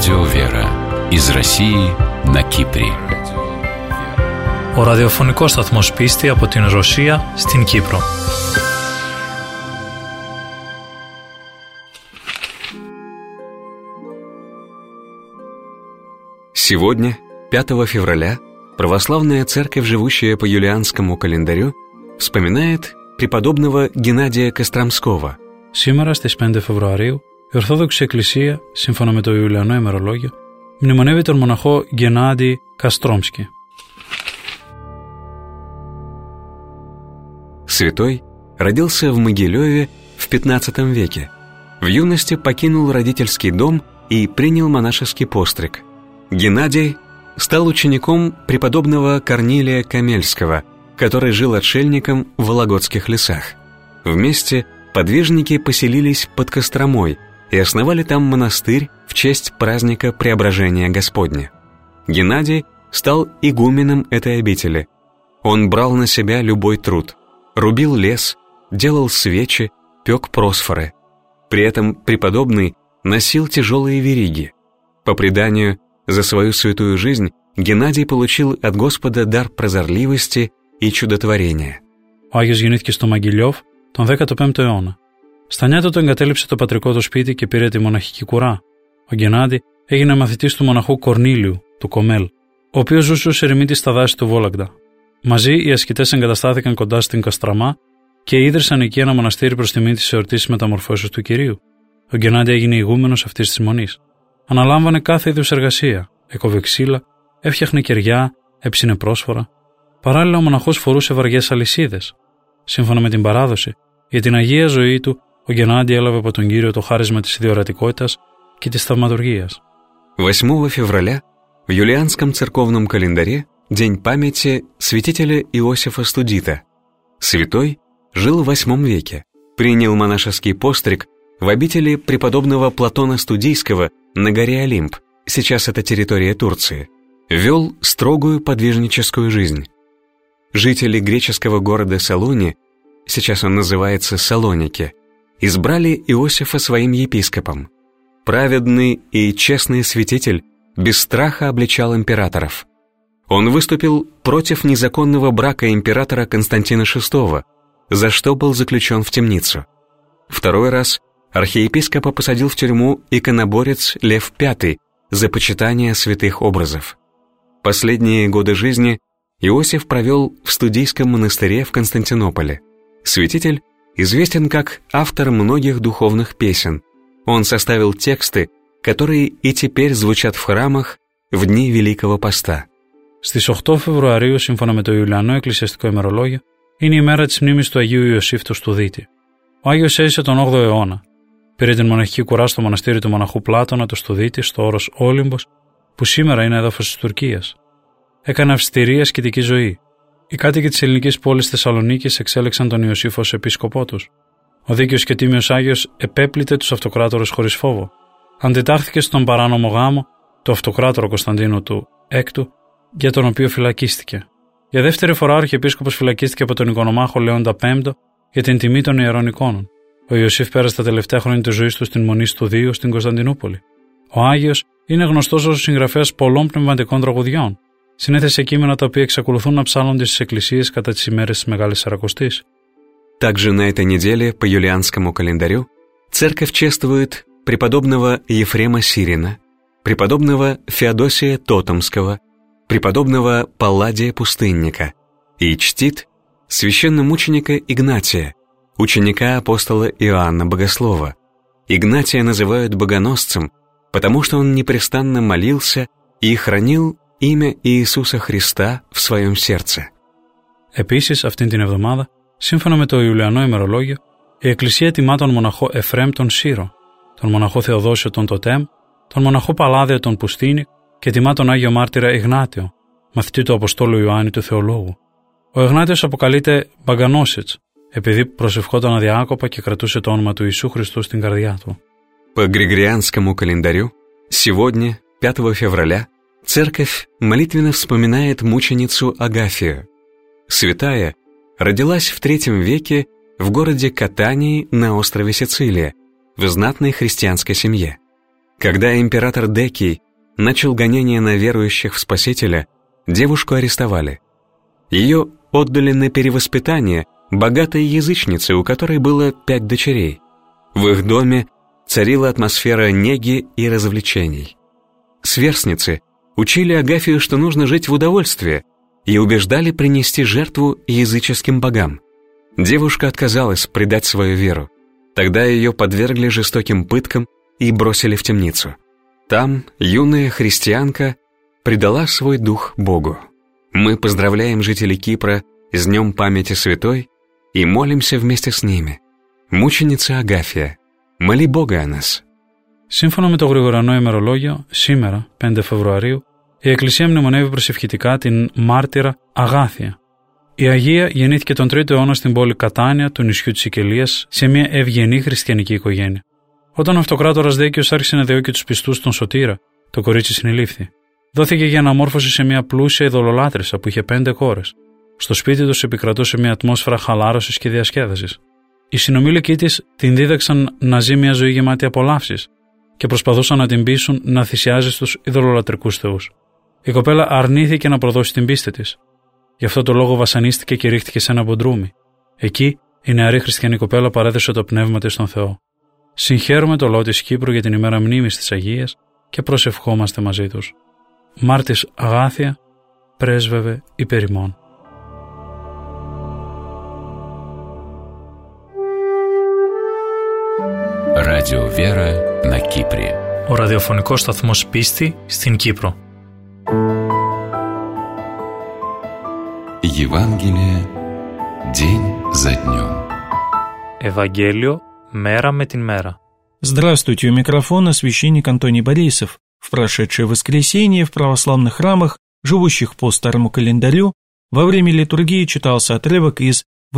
Радио Вера из России на Κύπρη. Ο ραδιοφωνικός σταθμός Πίστη από την Ρωσία στην Κύπρο. Сегодня, 5 февраля, православная церковь, живущая по юлианскому календарю, вспоминает преподобного Геннадия Костромского. Σήμερα στις 5 Φεβρουαρίου, η Ορθόδοξη Εκκλησία, σύμφωνα με το Ιουλιανό ημερολόγιο, μνημονεύει τον μοναχό Геннадий Костромский. Святой родился в Могилеве в XV веке. В юности покинул родительский дом и принял монашеский постриг. Геннадий стал учеником преподобного Корнилия Камельского, который жил отшельником в Вологодских лесах. Вместе подвижники поселились под Костромой и основали там монастырь в честь праздника Преображения Господня. Геннадий стал игуменом этой обители. Он брал на себя любой труд, рубил лес, делал свечи, пек просфоры. При этом преподобный носил тяжелые вериги. По преданию, за свою святую жизнь Геннадий получил от Господа дар прозорливости и чудотворения. Ο Άγιος γεννήθηκε στο Μαγγιλιόβ τον 15ο αιώνα. Στα νιάτα του εγκατέλειψε το πατρικό του σπίτι και πήρε τη μοναχική κουρά. Ο Γεννάδη έγινε μαθητής του μοναχού Κορνήλιου, του Κομέλ, ο οποίος ζούσε ως ερημίτης στα δάση του Βόλαγντα. Μαζί οι ασκητές εγκαταστάθηκαν κοντά στην Καστραμά και ίδρυσαν εκεί ένα μοναστήρι προς τιμή της εορτής μεταμορφώσεως του Κυρίου. Ο Γεννάδη έγινε ηγούμενος αυτής της μονής. Αναλάμβανε κάθε είδους εργασία, έκοβε ξύλα, έφτιαχνε κεριά, έψινε πρόσφορα. Παράλληλα, ο μοναχός φορούσε βαριές αλυσίδες. Σύμφωνα με την παράδοση, για την αγία ζωή του, ο Γεννάδη έλαβε από τον Κύριο το χάρισμα της ιδιορατικότητας και της θαυματουργίας. 8 февраля в юлианском церковном календаре день памяти святителя Иосифа Студита. Святой жил в VIII веке, принял монашеский постриг в обители преподобного Платона Студийского на горе Олимп, сейчас это территория Турции, вел строгую подвижническую жизнь. Жители греческого города Салони, сейчас он называется Салоники, избрали Иосифа своим епископом. Праведный и честный святитель без страха обличал императоров. Он выступил против незаконного брака императора Константина VI, за что был заключен в темницу. Второй раз архиепископа посадил в тюрьму иконоборец Лев V за почитание святых образов. Последние годы жизни Иосиф провел в Студийском монастыре в Константинополе. Святитель известен как автор многих духовных песен. Он составил тексты, которые и теперь звучат в храмах в дни Великого Поста. Στις 8 Φεβρουαρίου, σύμφωνα με το Ιουλιανό εκκλησιαστικό ημερολόγιο, είναι η μέρα της μνήμης του Αγίου Ιωσήφ του Στουδίτη. Ο Άγιος έζησε τον 8ο αιώνα. Πήρε την μοναχική κουρά στο μοναστήρι του μοναχού Πλάτωνα του Στουδίτη στο όρος Όλυμπος, που σήμερα είναι έδαφος της Τουρκίας. Έκανε αυστηρή ασκητική ζωή. Οι κάτοικοι της ελληνικής πόλης Θεσσαλονίκης εξέλεξαν τον Ιωσήφ ως επίσκοπό τους. Ο δίκαιος και τίμιος Άγιος επέπλητε τους αυτοκράτορες χωρίς φόβο. Αντιτάχθηκε στον παράνομο γάμο του αυτοκράτορα Κωνσταντίνου του Έκτου, για τον οποίο φυλακίστηκε. Για δεύτερη φορά ο Αρχιεπίσκοπος φυλακίστηκε από τον οικονομάχο Λέοντα V για την τιμή των ιερών εικόνων. Ο Ιωσήφ πέρασε τα τελευταία χρόνια της ζωής του στην Μονή Στουδίου στην Κωνσταντινούπολη. Ο Άγιος είναι γνωστός ως συγγραφέας πολλών πνευματικών τραγουδιών. Συνέθεσε κείμενα τα οποία εξακολουθούν να ψάλλονται στις εκκλησίες κατά τις ημέρες της Μεγάλης Σαρακοστής. Также на этой неделе по юлианскому календарю церковь чествует преподобного Ефрема Сирина, преподобного Феодосия Тотемского, преподобного Палладия Пустынника и чтит священномученика Игнатия, ученика апостола Иоанна Богослова. Игнатия называют богоносцем, потому что он непрестанно молился и хранил имя Иисуса Христа в своем сердце. Επίσης, αυτήν την εβδομάδα, σύμφωνα με το Ιουλιανό ημερολόγιο, η Εκκλησία τιμά τον μοναχό Εφρέμ τον Σύρο, τον μοναχό Θεοδόσιο τον Τοτέμ, τον μοναχό Παλάδιο τον Πουστίνη και τιμά τον Άγιο Μάρτυρα Ιγνάτιο, μαθητή του Αποστόλου Ιωάννη του Θεολόγου. Ο Ιγνάτιος αποκαλείται Μπαγκανόσιτς, επειδή προσευχόταν αδιάκοπα και κρατούσε το όνομα του Ιησού Χριστού στην καρδιά του. По Григорианскому календарю сегодня, 5 февраля, церковь молитвенно вспоминает мученицу Агафию. Святая родилась в III веке в городе Катании на острове Сицилия, в знатной христианской семье. Когда император Декий начал гонение на верующих в Спасителя, девушку арестовали. Ее отдали на перевоспитание богатой язычнице, у которой было 5 дочерей. В их доме царила атмосфера неги и развлечений. Сверстницы учили Агафию, что нужно жить в удовольствии, и убеждали принести жертву языческим богам. Девушка отказалась предать свою веру. Тогда ее подвергли жестоким пыткам и бросили в темницу. Там юная христианка предала свой дух Богу. Мы поздравляем жителей Кипра с Днем памяти святой и молимся вместе с ними. Мученица Агафия, моли Бога о нас. Σύμφωνα με το Γρηγορανό ημερολόγιο, σήμερα, 5 Φεβρουαρίου, η Εκκλησία μνημονεύει προσευχητικά την μάρτυρα Αγάθια. Η Αγία γεννήθηκε τον 3ο αιώνα στην πόλη Κατάνια του νησιού της Σικελίας σε μια ευγενή χριστιανική οικογένεια. Όταν ο αυτοκράτορας Δέκιος άρχισε να διώκει τους πιστούς στον Σωτήρα, το κορίτσι συνελήφθη. Δόθηκε για αναμόρφωση σε μια πλούσια ειδωλολάτρησα που είχε 5 κόρες. Στο σπίτι τους επικρατούσε μια ατμόσφαιρα χαλάρωσης και διασκέδασης. Οι συνομήλικοι της την δίδαξαν να ζει μια ζωή γεμάτη απολαύσεις και προσπαθούσαν να την πείσουν να θυσιάζει στους ειδωλολατρικούς θεούς. Η κοπέλα αρνήθηκε να προδώσει την πίστη της. Γι' αυτό το λόγο βασανίστηκε και ρίχτηκε σε ένα μποντρούμι. Εκεί η νεαρή χριστιανή κοπέλα παρέδωσε το πνεύμα της στον Θεό. Συγχαίρουμε το λαό της Κύπρου για την ημέρα μνήμης της Αγίας και προσευχόμαστε μαζί τους. Μάρτης Αγάθια, πρέσβευε υπέρ ημών. Радио Вера на Кипре. Ο ραδιοφωνικός σταθμός Πίστη στην Κύπρο. Евангелие день за днем. Ευαγγέλιο μέρα με την μέρα. Здравствуйте, у микрофона священник Антоний Борисов. В прошедшее воскресенье в православных храмах, живущих по старому календарю, во время литургии читался отрывок из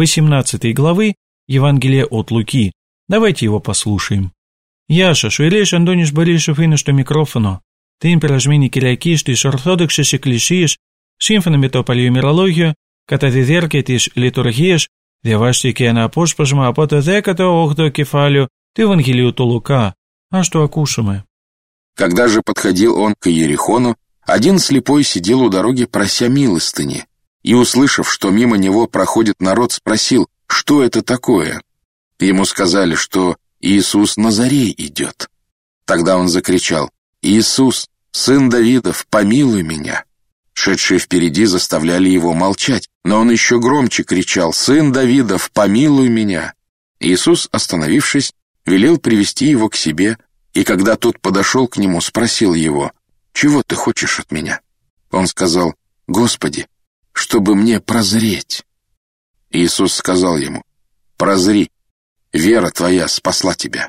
18 главы Евангелия от Луки. Давайте его послушаем. Яша, шуилеш Антониш Борисов и что микрофону. Тим пражмени кирякиш тиш ортодоксиш и клишиш, σύμφωνα με το παλαιομυρολόγιο, κατά τη διάρκεια της λειτουργίας, διαβάστηκε ένα απόσπασμα από το 18ο κεφάλαιο του Ευαγγελίου του Λουκά. Ας το ακούσουμε. Когда же подходил он к Иерихону, один слепой сидел у дороги, прося милостыни, и, услышав, что мимо него проходит народ, спросил, что это такое. Ему сказали, что Иисус Назарей идет. Тогда он закричал: «Иисус, сын Давидов, помилуй меня!» Шедшие впереди заставляли его молчать, но он еще громче кричал: «Сын Давидов, помилуй меня!» Иисус, остановившись, велел привести его к себе, и когда тот подошел к нему, спросил его: «Чего ты хочешь от меня?» Он сказал: «Господи, чтобы мне прозреть». Иисус сказал ему: «Прозри, вера твоя спасла тебя».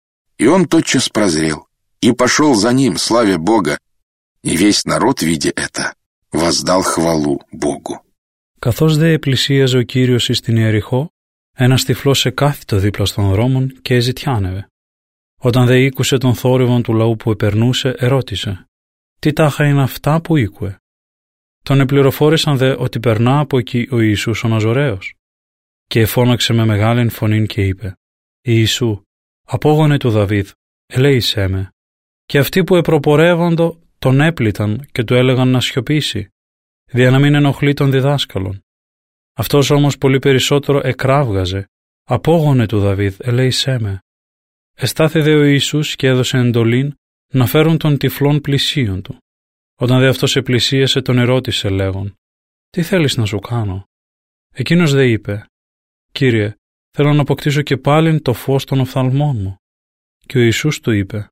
И он тотчас прозрел, и пошел за ним, славя Бога, и весь народ, видя это, воздал χβαλού Богу. Καθώς δε πλησίαζε ο Κύριος εις την Ιεριχώ, ένας τυφλός εκάθιτο δίπλα στον δρόμον και ζητιάνευε. Όταν δε ήκουσε τον θόρυβον του λαού που επερνούσε, ερώτησε: «Τι τάχα είναι αυτά που ήκουε?» Τον επληροφόρησαν δε ότι περνά από εκεί ο Ιησούς ο Ναζωραίος. Και εφώναξε με μεγάλην φωνήν και είπε: «Ιησού, απόγονε του Δαβίδ, ελέησέ με». Και αυτοί που επροπορεύοντο τον έπληταν και του έλεγαν να σιωπήσει, δια να μην ενοχλεί τον διδάσκαλον. Αυτός όμως πολύ περισσότερο εκράβγαζε: «Απόγονε του Δαβίδ, ελέησέ με». Εστάθη δε ο Ιησούς και έδωσε εντολήν να φέρουν τον τυφλόν πλησίον του. Όταν δε αυτός επλησίασε, τον ερώτησε λέγον: «Τι θέλεις να σου κάνω?» Εκείνος δε είπε: «Κύριε, θέλω να αποκτήσω και πάλιν το φως των οφθαλμών μου». Και ο Ιησούς του είπε: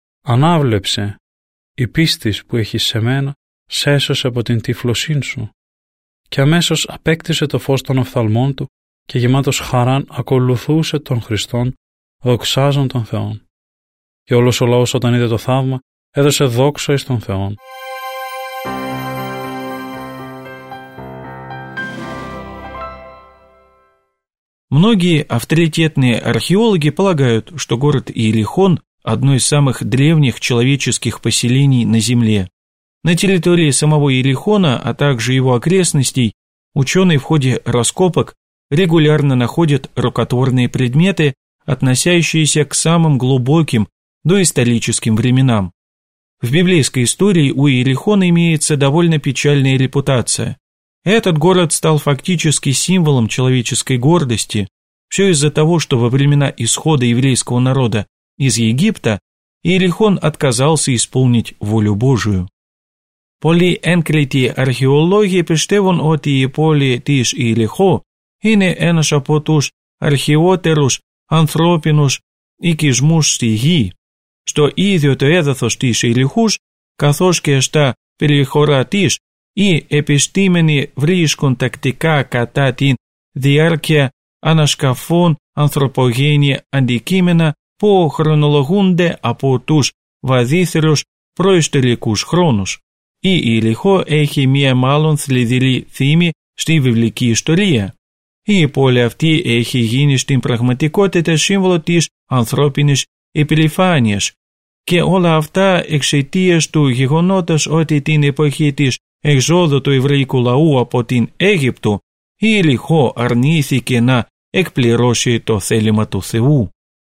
«Ανάβλεψε, η πίστης που έχεις σε μένα σε έσωσε από την τυφλωσύνη σου». Και αμέσως απέκτησε το φως των οφθαλμών του και γεμάτος χαράν ακολουθούσε τον Χριστόν, δοξάζον τον Θεόν. Και όλος ο λαός όταν είδε το θαύμα έδωσε δόξα εις τον Θεόν. Многие авторитетные археологи полагают, что город Иерихон – одно из самых древних человеческих поселений на Земле. На территории самого Иерихона, а также его окрестностей, ученые в ходе раскопок регулярно находят рукотворные предметы, относящиеся к самым глубоким доисторическим временам. В библейской истории у Иерихона имеется довольно печальная репутация. Этот город стал фактически символом человеческой гордости, все из-за того, что во времена исхода еврейского народа из Египта Иерихон отказался исполнить волю Божию. Поли энклити археологии пештевон оти поли тиш Иерихо, ине энашапотуш археотеруш ανθρωπινούς οικισμούς στη γη, στο ίδιο το έδαφος της Ιεριχούς, καθώς και στα περιχωρά της, οι επιστήμονοι βρίσκουν τακτικά κατά την διάρκεια ανασκαφών ανθρωπογένεια αντικείμενα που χρονολογούνται από τους βαδίθερους προϊστορικούς χρόνους. Η Ιεριχώ έχει μία μάλλον θλιβερή θύμη στη βιβλική ιστορία. Η πόλη αυτή έχει γίνει στην πραγματικότητα σύμβολο της ανθρώπινης υπερηφάνειας και όλα αυτά εξαιτίας του γεγονότος ότι την εποχή της εξόδου του εβραϊκού λαού από την Αίγυπτο η Ιεριχώ αρνήθηκε να εκπληρώσει το θέλημα του Θεού.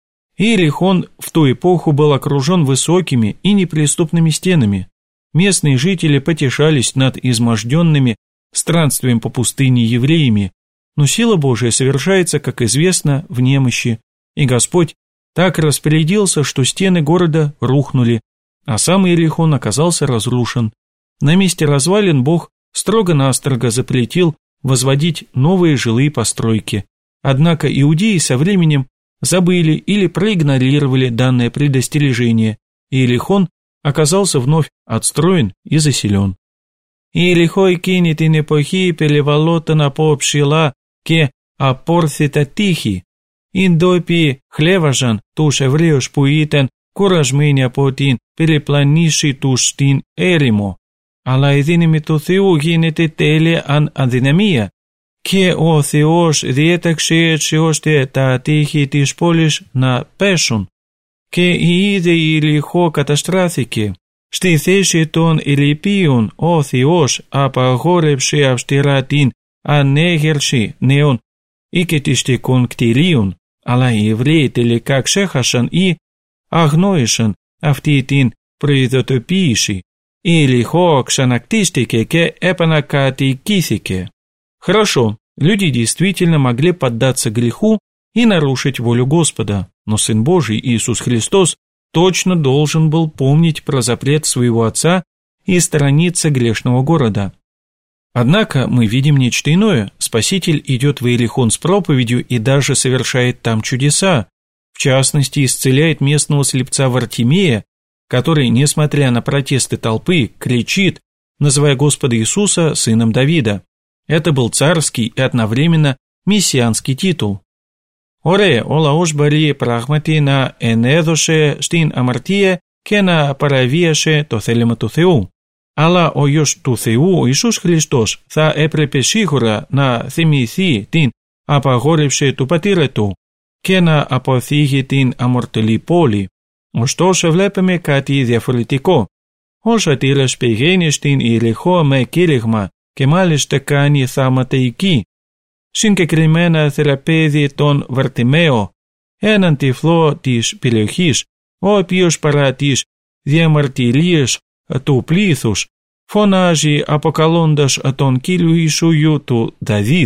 Иерихон в ту эпоху был окружен высокими и неприступными стенами. Местные жители потешались над изможденными странствием по пустыне евреями, но сила Божия совершается, как известно, в немощи, и Господь так распорядился, что стены города рухнули, а сам Иерихон оказался разрушен. На месте развалин Бог строго-настрого запретил возводить новые жилые постройки. Однако иудеи со временем забыли или проигнорировали данное предостережение, и Иерихон оказался вновь отстроен и заселен. Иериχώ εκείνη την εποχή περιβαλλόταν από ψηλά και απόρθητα τείχη. Οι ντόπιοι χλέβαζαν τους Εβραίους που ήταν κουρασμένοι από την περιπλανήση τους στην έρημο, αλλά η δύναμη του Θεού γίνεται τέλεια αδυναμία και ο Θεός διέταξε έτσι ώστε τα τείχη της πόλης να πέσουν και η ίδια η Ιεριχώ καταστράφηκε. Στη θέση των Ελληπίων ο Θεός απαγόρευσε αυστηρά την ανέγερση νέων οικετιστικών κτηρίων, αλλά οι Εβραίοι τελικά ξέχασαν ή αγνόησαν αυτή την προειδοποίηση. Η Ιεριχώ ξανακτίστηκε και επανακατοικήθηκε. Хорошо, люди действительно могли поддаться греху и нарушить волю Господа, но Сын Божий Иисус Христос точно должен был помнить про запрет своего Отца и сторониться грешного города. Однако мы видим нечто иное. Спаситель идет в Иерихон с проповедью и даже совершает там чудеса. В частности, исцеляет местного слепца Вартимея, который, несмотря на протесты толпы, кричит, называя Господа Иисуса сыном Давида. Это был царский и одновременно мессианский титул. Ωραία, ο λαός μπορεί πράγματι να ενέδωσε στην αμαρτία και να παραβίασε το θέλημα του Θεού. Αλλά ο Υιός του Θεού, ο Ιησούς Χριστός, θα έπρεπε σίγουρα να θυμηθεί την απαγόρευση του πατήρα του και να αποφύγει την αμαρτωλή πόλη. Ωστόσο βλέπουμε κάτι διαφορετικό. Ο σωτήρας πηγαίνει στην Ιεριχώ με κήρυγμα και μάλιστα κάνει θαύματα εκεί. Συγκεκριμένα θεραπεύει τον Βαρτιμαίο, έναν τυφλό της περιοχής, ο οποίος παρά τις διαμαρτυρίες του πλήθους φωνάζει αποκαλώντας τον Κύριο Ιησού του Δαβίδ.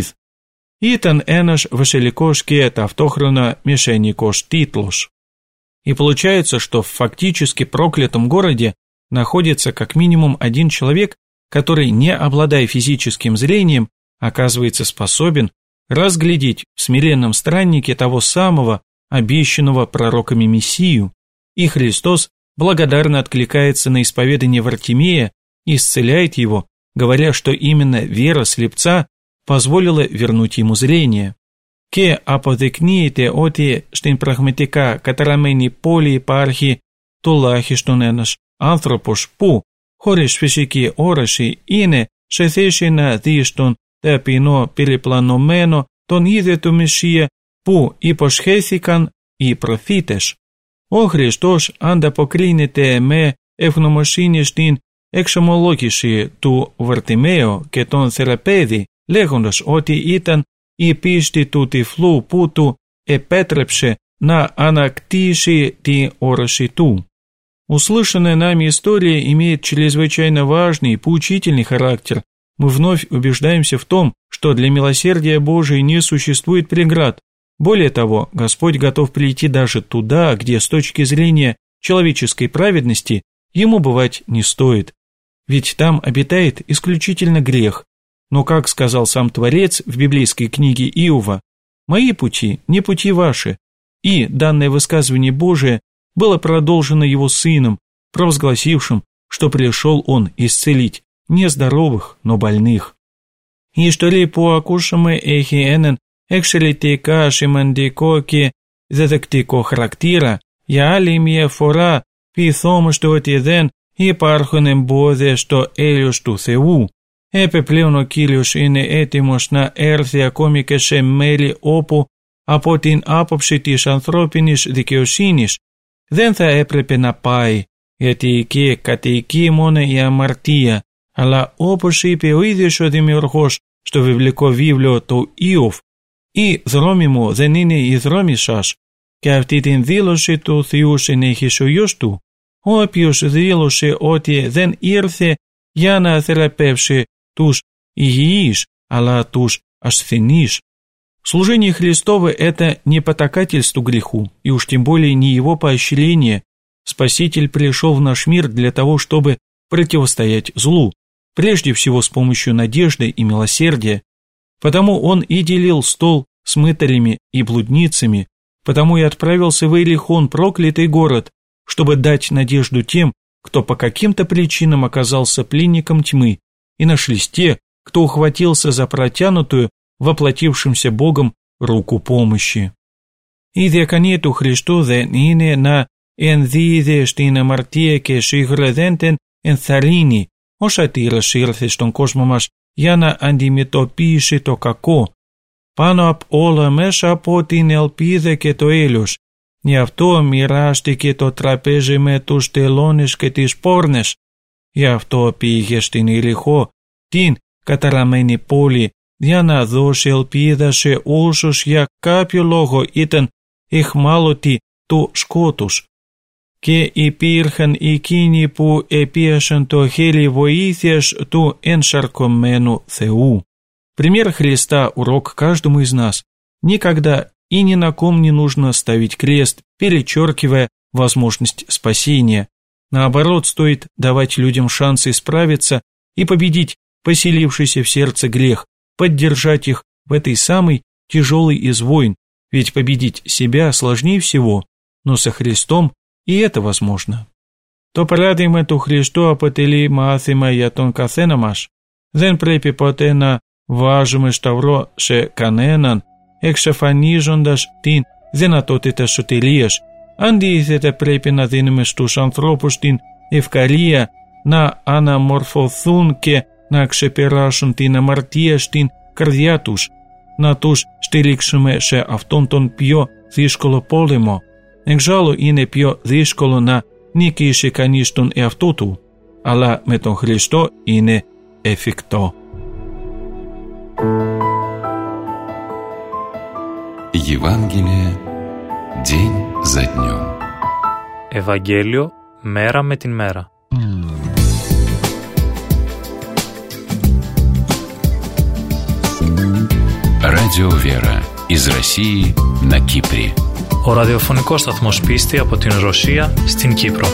Ήταν ένας βασιλικός και ταυτόχρονα мессианικός τίτλος. И получается, что в фактически проклятом городе находится как минимум один человек, который, не обладая физическим зрением, оказывается способен разглядеть в смиренном страннике того самого обещанного пророками Мессию, и Христос благодарно откликается на исповедание Вартимея и исцеляет его, говоря, что именно вера слепца позволила вернуть ему зрение. Και αποδεικνύεται ότι στην πραγματικά καταραμένη πόλη υπάρχει τουλάχιστον ένας άνθρωπος που, χωρίς φυσική όραση, είναι σε θέση να δει στον ταπεινό περιπλανωμένο τον ίδιο του Μεσσία που υποσχέθηκαν οι προφήτες. Ο Χριστός ανταποκρίνεται με ευγνωμοσύνη στην εξομολόγηση του Βαρτιμαίου και τον θεραπεύει, λέγοντας ότι ήταν η πίστη του τυφλού που του επέτρεψε на анактиши ти орашиту. Услышанная нами история имеет чрезвычайно важный и поучительный характер. Мы вновь убеждаемся в том, что для милосердия Божия не существует преград. Более того, Господь готов прийти даже туда, где с точки зрения человеческой праведности ему бывать не стоит. Ведь там обитает исключительно грех. Но, как сказал сам Творец в библейской книге Иова, «Мои пути не пути ваши», и данное высказывание Божие было продолжено его сыном, провозгласившим, что пришел он исцелить не здоровых, но больных. И что ли по акушаме эхиенен экшелитека шимандикоки детектико характера, я ли мне фора пithom что тиден и пархунем бозе что элюш ту θεού. Επιπλέον ο Κύριος είναι έτοιμος να έρθει ακόμη και σε μέλη όπου από την άποψη της ανθρώπινης δικαιοσύνης δεν θα έπρεπε να πάει, γιατί εκεί κατοικεί μόνο η αμαρτία, αλλά όπως είπε ο ίδιος ο δημιουργός στο βιβλικό βίβλιο του Ιωβ, «Οι δρόμοι μου δεν είναι οι δρόμοι σας», και αυτή την δήλωση του Θεού συνέχισε ο Υιός του, ο οποίος δήλωσε ότι δεν ήρθε για να θεραπεύσει τους υγιείς, αλλά τους ασθενείς. Служение Христово – это не потакательство греху, и уж тем более не его поощрение. Спаситель пришел в наш мир для того, чтобы противостоять злу, прежде всего с помощью надежды и милосердия. Потому он и делил стол с мытарями и блудницами, потому и отправился в Иерихон, проклятый город, чтобы дать надежду тем, кто по каким-то причинам оказался пленником тьмы, и нашлись те, кто ухватился за протянутую, воплотившимся Богом руку помощи. Η διακανία του Χριστού δεν είναι να ενδίδει στην αμαρτία και σίγουρα δεν την ενθαρρύνει. Ο σατήρας ήρθε στον κόσμο μας για να αντιμετωπίσει το κακό, πάνω απ' όλα μέσα από την ελπίδα και το έλεος. Γι' αυτό μοιράστηκε το τραπέζι με τους τελώνες και τις πόρνες. Γι' αυτό πήγε στην Ιεριχώ, την καταραμένη πόλη, για να δώσει ελπίδα σε όσους για κάποιο λόγο ήταν εχμάλωτοι του σκότους. Και υπήρχαν εκείνοι που επίασαν το χέρι βοήθειας του ενσαρκωμένου Θεού. Пример Христа – урок каждому из нас. Никогда и ни на ком не нужно ставить крест, перечеркивая возможность спасения. Наоборот, стоит давать людям шанс исправиться и победить поселившийся в сердце грех, поддержать их в этой самой тяжелой из войн, ведь победить себя сложнее всего, но со Христом и это возможно. Το παράδειγμα του Χριστού αποτελεί μάθημα για τον καθένα μας. Δεν πρέπει ποτέ να βάζουμε σταυρό σε κανέναν, εξαφανίζοντας την δυνατότητα σωτηρίας. Αντίθετα, πρέπει να δίνουμε στους ανθρώπους την ευκαιρία να αναμορφωθούν και να ξεπεράσουν την αμαρτία στην καρδιά τους, να τους στηρίξουμε σε αυτόν τον πιο δύσκολο πόλεμο. Εξάλλου είναι πιο δύσκολο να νικήσει κανείς τον εαυτό του, αλλά με τον Χριστό είναι εφικτό. Евангелие день за днем. Ευαγγέλιο μέρα με την μέρα. Радио Вера из России на Кипре. Ο ραδιοφωνικός σταθμός πίστη από την Ρωσία στην Κύπρο.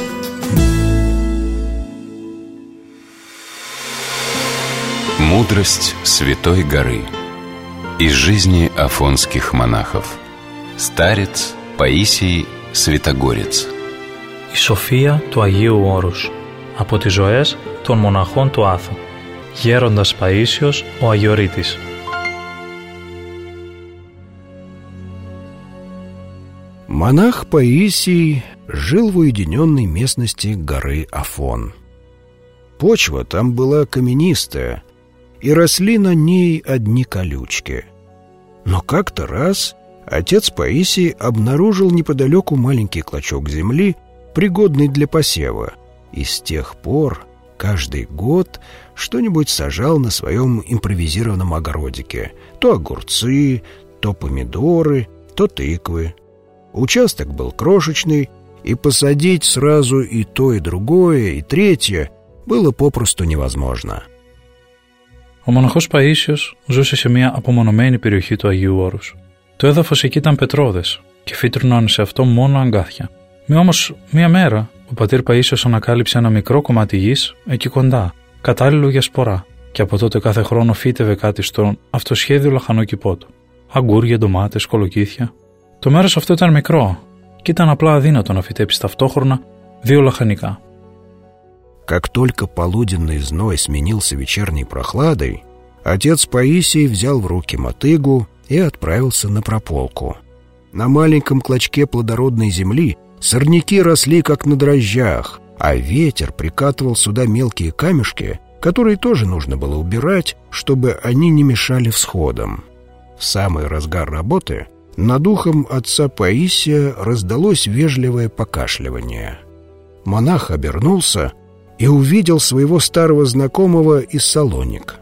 Мудрость Святой горы. Из жизни афонских монахов. Старец Паисий Святогорец. Η σοφία του Αγίου Όρους. Από τις ζωές των μοναχών του Άθου. Γέροντας Παΐσιος ο Αγιορείτης. Монах Паисий жил в уединенной местности горы Афон. Почва там была каменистая, и росли на ней одни колючки. Но как-то раз отец Паисий обнаружил неподалеку маленький клочок земли, пригодный для посева, и с тех пор каждый год что-нибудь сажал на своем импровизированном огородике. То огурцы, то помидоры, то тыквы. Участок был крошечный, и посадить сразу и то, и другое, и третье было попросту невозможно. Ο μοναχός Παΐσιος ζούσε σε μια απομονωμένη περιοχή του Αγίου Όρους. Το έδαφος εκεί ήταν πετρώδες και φύτρωναν σε αυτό μόνο αγκάθια. Όμως μια μέρα ο πατήρ Παΐσιος ανακάλυψε ένα μικρό κομμάτι γης εκεί κοντά, κατάλληλο για σπορά, και από τότε κάθε χρόνο φύτευε κάτι στον αυτοσχέδιο λαχανόκηπό του. Αγκούρια, ντομάτες, κολοκύθια. Το μέρος αυτό ήταν μικρό και ήταν απλά αδύνατο να φυτέψει ταυτόχρονα 2 λαχανικά. Как только полуденный зной сменился вечерней прохладой, отец Паисий взял в руки мотыгу и отправился на прополку. На маленьком клочке плодородной земли сорняки росли как на дрожжах, а ветер прикатывал сюда мелкие камешки, которые тоже нужно было убирать, чтобы они не мешали всходам. В самый разгар работы над ухом отца Паисия раздалось вежливое покашливание. Монах обернулся и увидел своего старого знакомого из Салоник.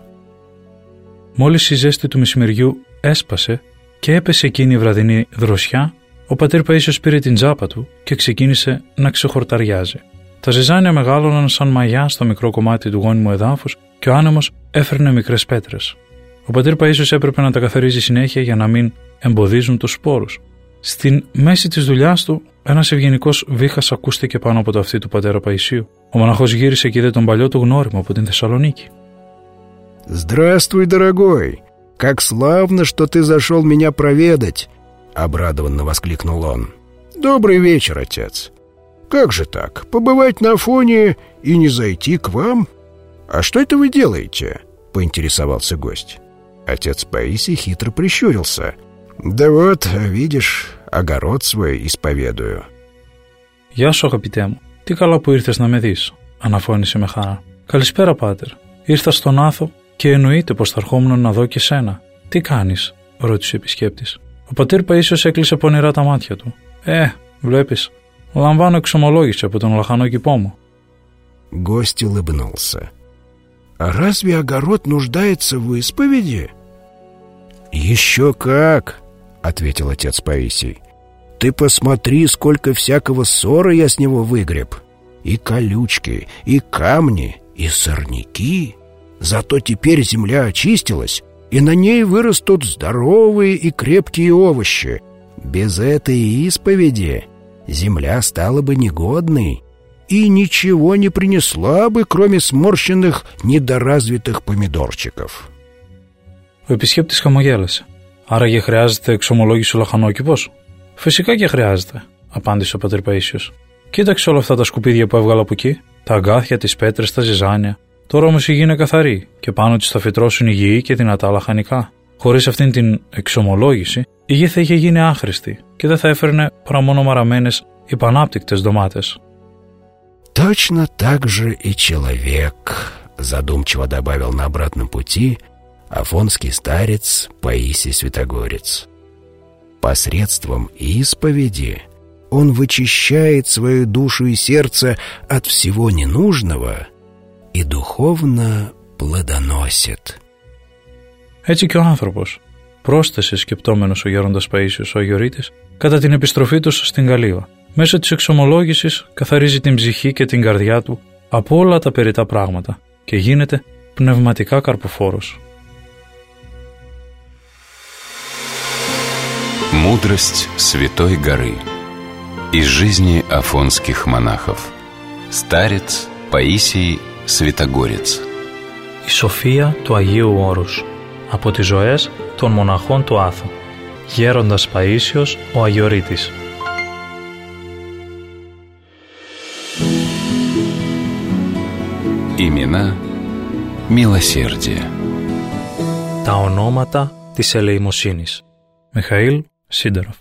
Μόλις η ζέστη του μεσημεριού έσπασε και έπεσε εκείνη η βραδινή δροσιά, ο πατήρ Παΐσιος πήρε την τσάπα του και ξεκίνησε να ξεχορταριάζει. Τα ζυζάνια μεγάλωναν σαν μαγιά στο μικρό κομμάτι του γόνιμου εδάφους και ο άνεμος έφερνε μικρές πέτρες. Ο πατήρ Παΐσιος έπρεπε να τα καθαρίζει συνέχεια για να μην εμποδίζουν τους σπόρους. Στην μέση της δουλειάς του, ένας ευγενικός βήχας ακούστηκε πάνω από το αυτί του πατέρα Παΐσιου. Ο μοναχός γύρισε και είδε τον παλιό του γνώριμο από την Θεσσαλονίκη. «Здравствуй, дорогой! Как славно, что ты зашел меня проведать!» — обрадованно воскликнул он. «Добрый вечер, отец! Как же так, побывать на Афоне и не зайти к вам? А что это вы делаете?» — поинтересовался гость. Отец Паисий хитро прищурился. «Да вот, видишь, огород свой исповедую». «Γεια σου, αγαπητέ μου. Τι καλά που ήρθες να με δεις», αναφώνησε με χαρά. «Καλησπέρα, πάτερ. Ήρθα στον Άθο και εννοείται πως θα ερχόμουν να δω και σένα. Τι κάνεις?» ρώτησε ο επισκέπτης. Ο πατήρ Παΐσιος έκλεισε πονηρά τα μάτια του. Βλέπεις, λαμβάνω εξομολόγηση από τον λαχανόκηπό μου». Гость улыбнулся. «А разве огород нуждается в исповеди?» «Еще как!» — ответил отец Паисий. «Ты посмотри, сколько всякого ссора я с него выгреб. И колючки, и камни, и сорняки. Зато теперь земля очистилась, и на ней вырастут здоровые и крепкие овощи. Без этой исповеди земля стала бы негодной и ничего не принесла бы, кроме сморщенных, недоразвитых помидорчиков». Ο επισκέπτης χαμογέλασε. «Άραγε χρειάζεται εξομολόγηση ο λαχανόκηπος?» «Φυσικά και χρειάζεται», απάντησε ο πατήρ Παΐσιος. «Κοίταξε όλα αυτά τα σκουπίδια που έβγαλα από εκεί, τα αγκάθια, τις πέτρες, τα ζυζάνια. Τώρα όμως η γη είναι καθαρή και πάνω της θα φυτρώσουν υγιή και δυνατά λαχανικά. Χωρίς αυτήν την εξομολόγηση, η γη θα είχε γίνει άχρηστη και δεν θα έφερνε παρά μόνο μαραμένες υπανάπτυκτες ντομάτες». «Точно так же и человек», — задумчиво добавил на обратном пути афонский старец Паисий Святогорец. «Посредством исповеди он вычищает свою душу и сердце от всего ненужного и духовно плодоносит». Έτσι και ο άνθρωπος, πρόσθεσε σκεπτόμενος ο γέροντας Παΐσιος ο Αγιορείτης, κατά την επιστροφή τους στην Γαλλία. Μέσω της εξομολόγησης καθαρίζει την ψυχή και την καρδιά του από όλα τα περιττά πράγματα και γίνεται πνευματικά καρποφόρος. Мудрость Святой горы. Из жизни афонских монахов. Старец Паисий Святогорец. Η σοφία του Αγίου Όρους. Από τις ζωές των μοναχών του Άθου. Γέροντας Παΐσιος ο Αγιορείτης. Имена Μилосердия. Τα ονόματα της ελεημοσύνης. Михаил Сидоров.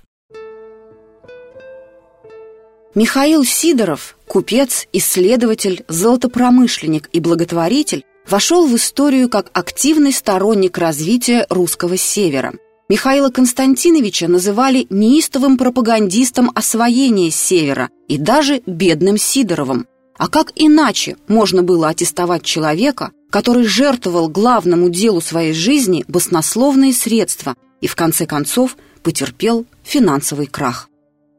Михаил Сидоров, купец, исследователь, золотопромышленник и благотворитель, вошел в историю как активный сторонник развития русского севера. Михаила Константиновича называли неистовым пропагандистом освоения севера и даже бедным Сидоровым. А как иначе можно было аттестовать человека, который жертвовал главному делу своей жизни баснословные средства и в конце концов потерпел финансовый крах?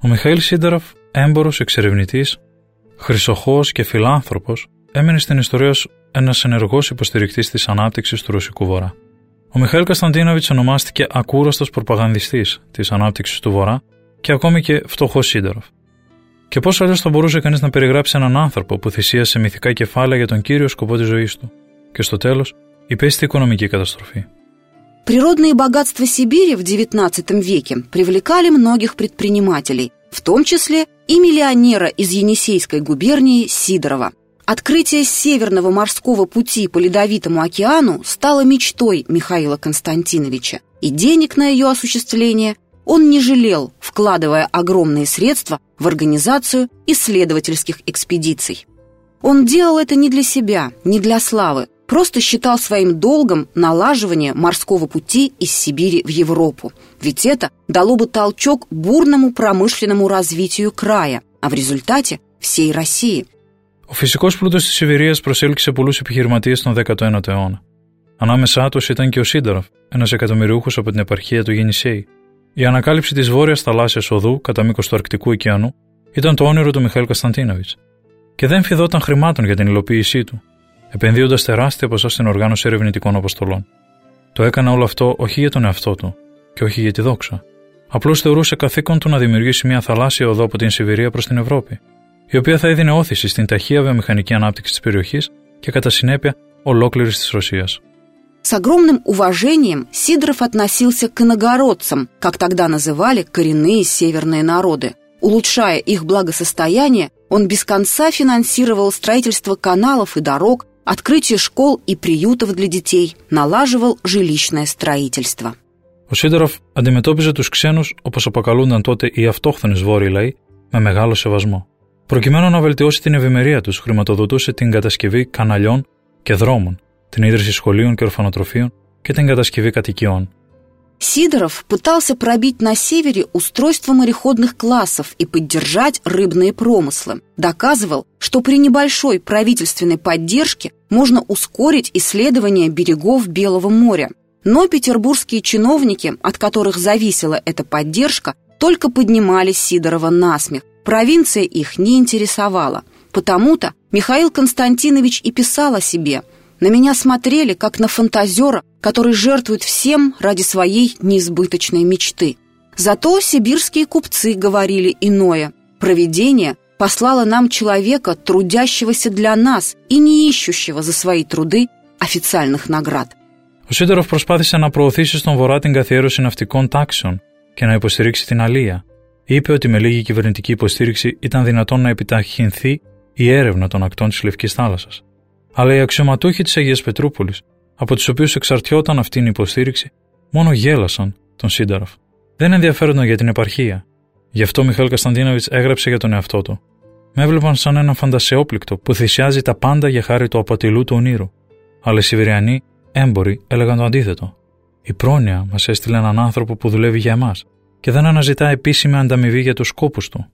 Ο Μιχαήλ Σίδεροφ, έμπορος, εξερευνητής, χρυσοχώος και φιλάνθρωπος, έμενε στην ιστορία ως ένας ενεργός υποστηρικτής της ανάπτυξης του Ρωσικού Βορρά. Ο Μιχαήλ Κωνσταντίνοβιτς ονομάστηκε ακούραστος προπαγανδιστής της ανάπτυξης του Βορρά και ακόμη και φτωχός Σίδεροφ. Και πώς αλλιώς θα μπορούσε κανείς να περιγράψει έναν άνθρωπο που θυσίασε μυθικά κεφάλαια για τον κύριο σκοπό της ζωής του και στο τέλος υπέστη οικονομική καταστροφή. Природные богатства Сибири в XIX веке привлекали многих предпринимателей, в том числе и миллионера из Енисейской губернии Сидорова. Открытие Северного морского пути по Ледовитому океану стало мечтой Михаила Константиновича, и денег на ее осуществление он не жалел, вкладывая огромные средства в организацию исследовательских экспедиций. Он делал это не для себя, не для славы, просто считал своим долгом налаживание морского пути из Сибири в Европу, ведь это дало бы толчок бурному промышленному развитию края, а в результате всей России. Ο φυσικός πλούτος της Σιβηρίας προσέλκυσε πολλούς επιχειρηματίες στον 19ο αιώνα. Ανάμεσά τους ήταν και ο Σίδεροφ, ένας εκατομμυριούχος από την επαρχία του Γενισέη. Η ανακάλυψη της βόρειας θαλάσσιας οδού κατά μήκος του Αρκτικού ωκεανού ήταν το όνειρο του Μιχαήλ Κωνσταντίνοβιτς. Και δεν φιδόταν χρημάτων για την υλοποίησή του, επενδύοντας τεράστια ποσά στην οργάνωση ερευνητικών αποστολών. Το έκανε όλο αυτό όχι για τον εαυτό του και όχι για τη δόξα. Απλώς θεωρούσε καθήκον του να δημιουργήσει μια θαλάσσια οδό από την Σιβηρία προς την Ευρώπη, η οποία θα έδινε όθηση στην ταχεία βιομηχανική ανάπτυξη της περιοχής και κατά συνέπεια ολόκληρης της Ρωσίας. С огромным уважением Сидоров относился к иногородцам, как тогда называли коренные северные народы. Улучшая их благосостояние, он без конца финансировал строительство каналов и дорог, открытие школ и приютов для детей, налаживал жилищное строительство. Ο Σίδεροφ αντιμετώπιζε τους ξένους, όπως αποκαλούνταν τότε οι αυτόχθονες βόρειοι λαοί, με μεγάλο σεβασμό. Προκειμένου να βελτιώσει την ευημερία τους, χρηματοδοτούσε την κατασκευή καναλιών και δρόμων, την ίδρυση σχολείων και ορφανοτροφίων και την κατασκευή κατοικιών. Сидоров пытался пробить на севере устройство мореходных классов и поддержать рыбные промыслы. Доказывал, что при небольшой правительственной поддержке можно ускорить исследование берегов Белого моря. Но петербургские чиновники, от которых зависела эта поддержка, только поднимали Сидорова насмех. Провинция их не интересовала. Потому-то Михаил Константинович и писал о себе: «На меня смотрели, как на фантазера, который жертвует всем ради своей неизбыточной мечты». Зато сибирские купцы говорили иное. Провидение послало нам человека, трудящегося для нас и не ищущего за свои труды официальных наград. Ο Σίδεροφ προσπάθησε να προωθήσει στον Βορρά την καθιέρωση ναυτικών τάξεων και να υποστηρίξει την αλεία. Είπε ότι με λίγη κυβερνητική υποστήριξη ήταν δυνατόν να επιταχυνθεί η έρευνα των ακτών της Λευκής Θάλασσας. Αλλά οι αξιωματούχοι της Αγίας Πετρούπολης, από τους οποίους εξαρτιόταν αυτήν η υποστήριξη, μόνο γέλασαν τον Σίδεροφ. Δεν ενδιαφέρονταν για την επαρχία. Γι' αυτό ο Μιχαήλ Κωνσταντίνοβιτς έγραψε για τον εαυτό του: «Με έβλεπαν σαν έναν φαντασιόπληκτο που θυσιάζει τα πάντα για χάρη του απατηλού του ονείρου». Αλλά οι Σιβηριανοί έμποροι έλεγαν το αντίθετο. Η πρόνοια μας έστειλε έναν άνθρωπο που δουλεύει για εμάς και δεν αναζητά επίσημη ανταμοιβή για τους σκόπους του.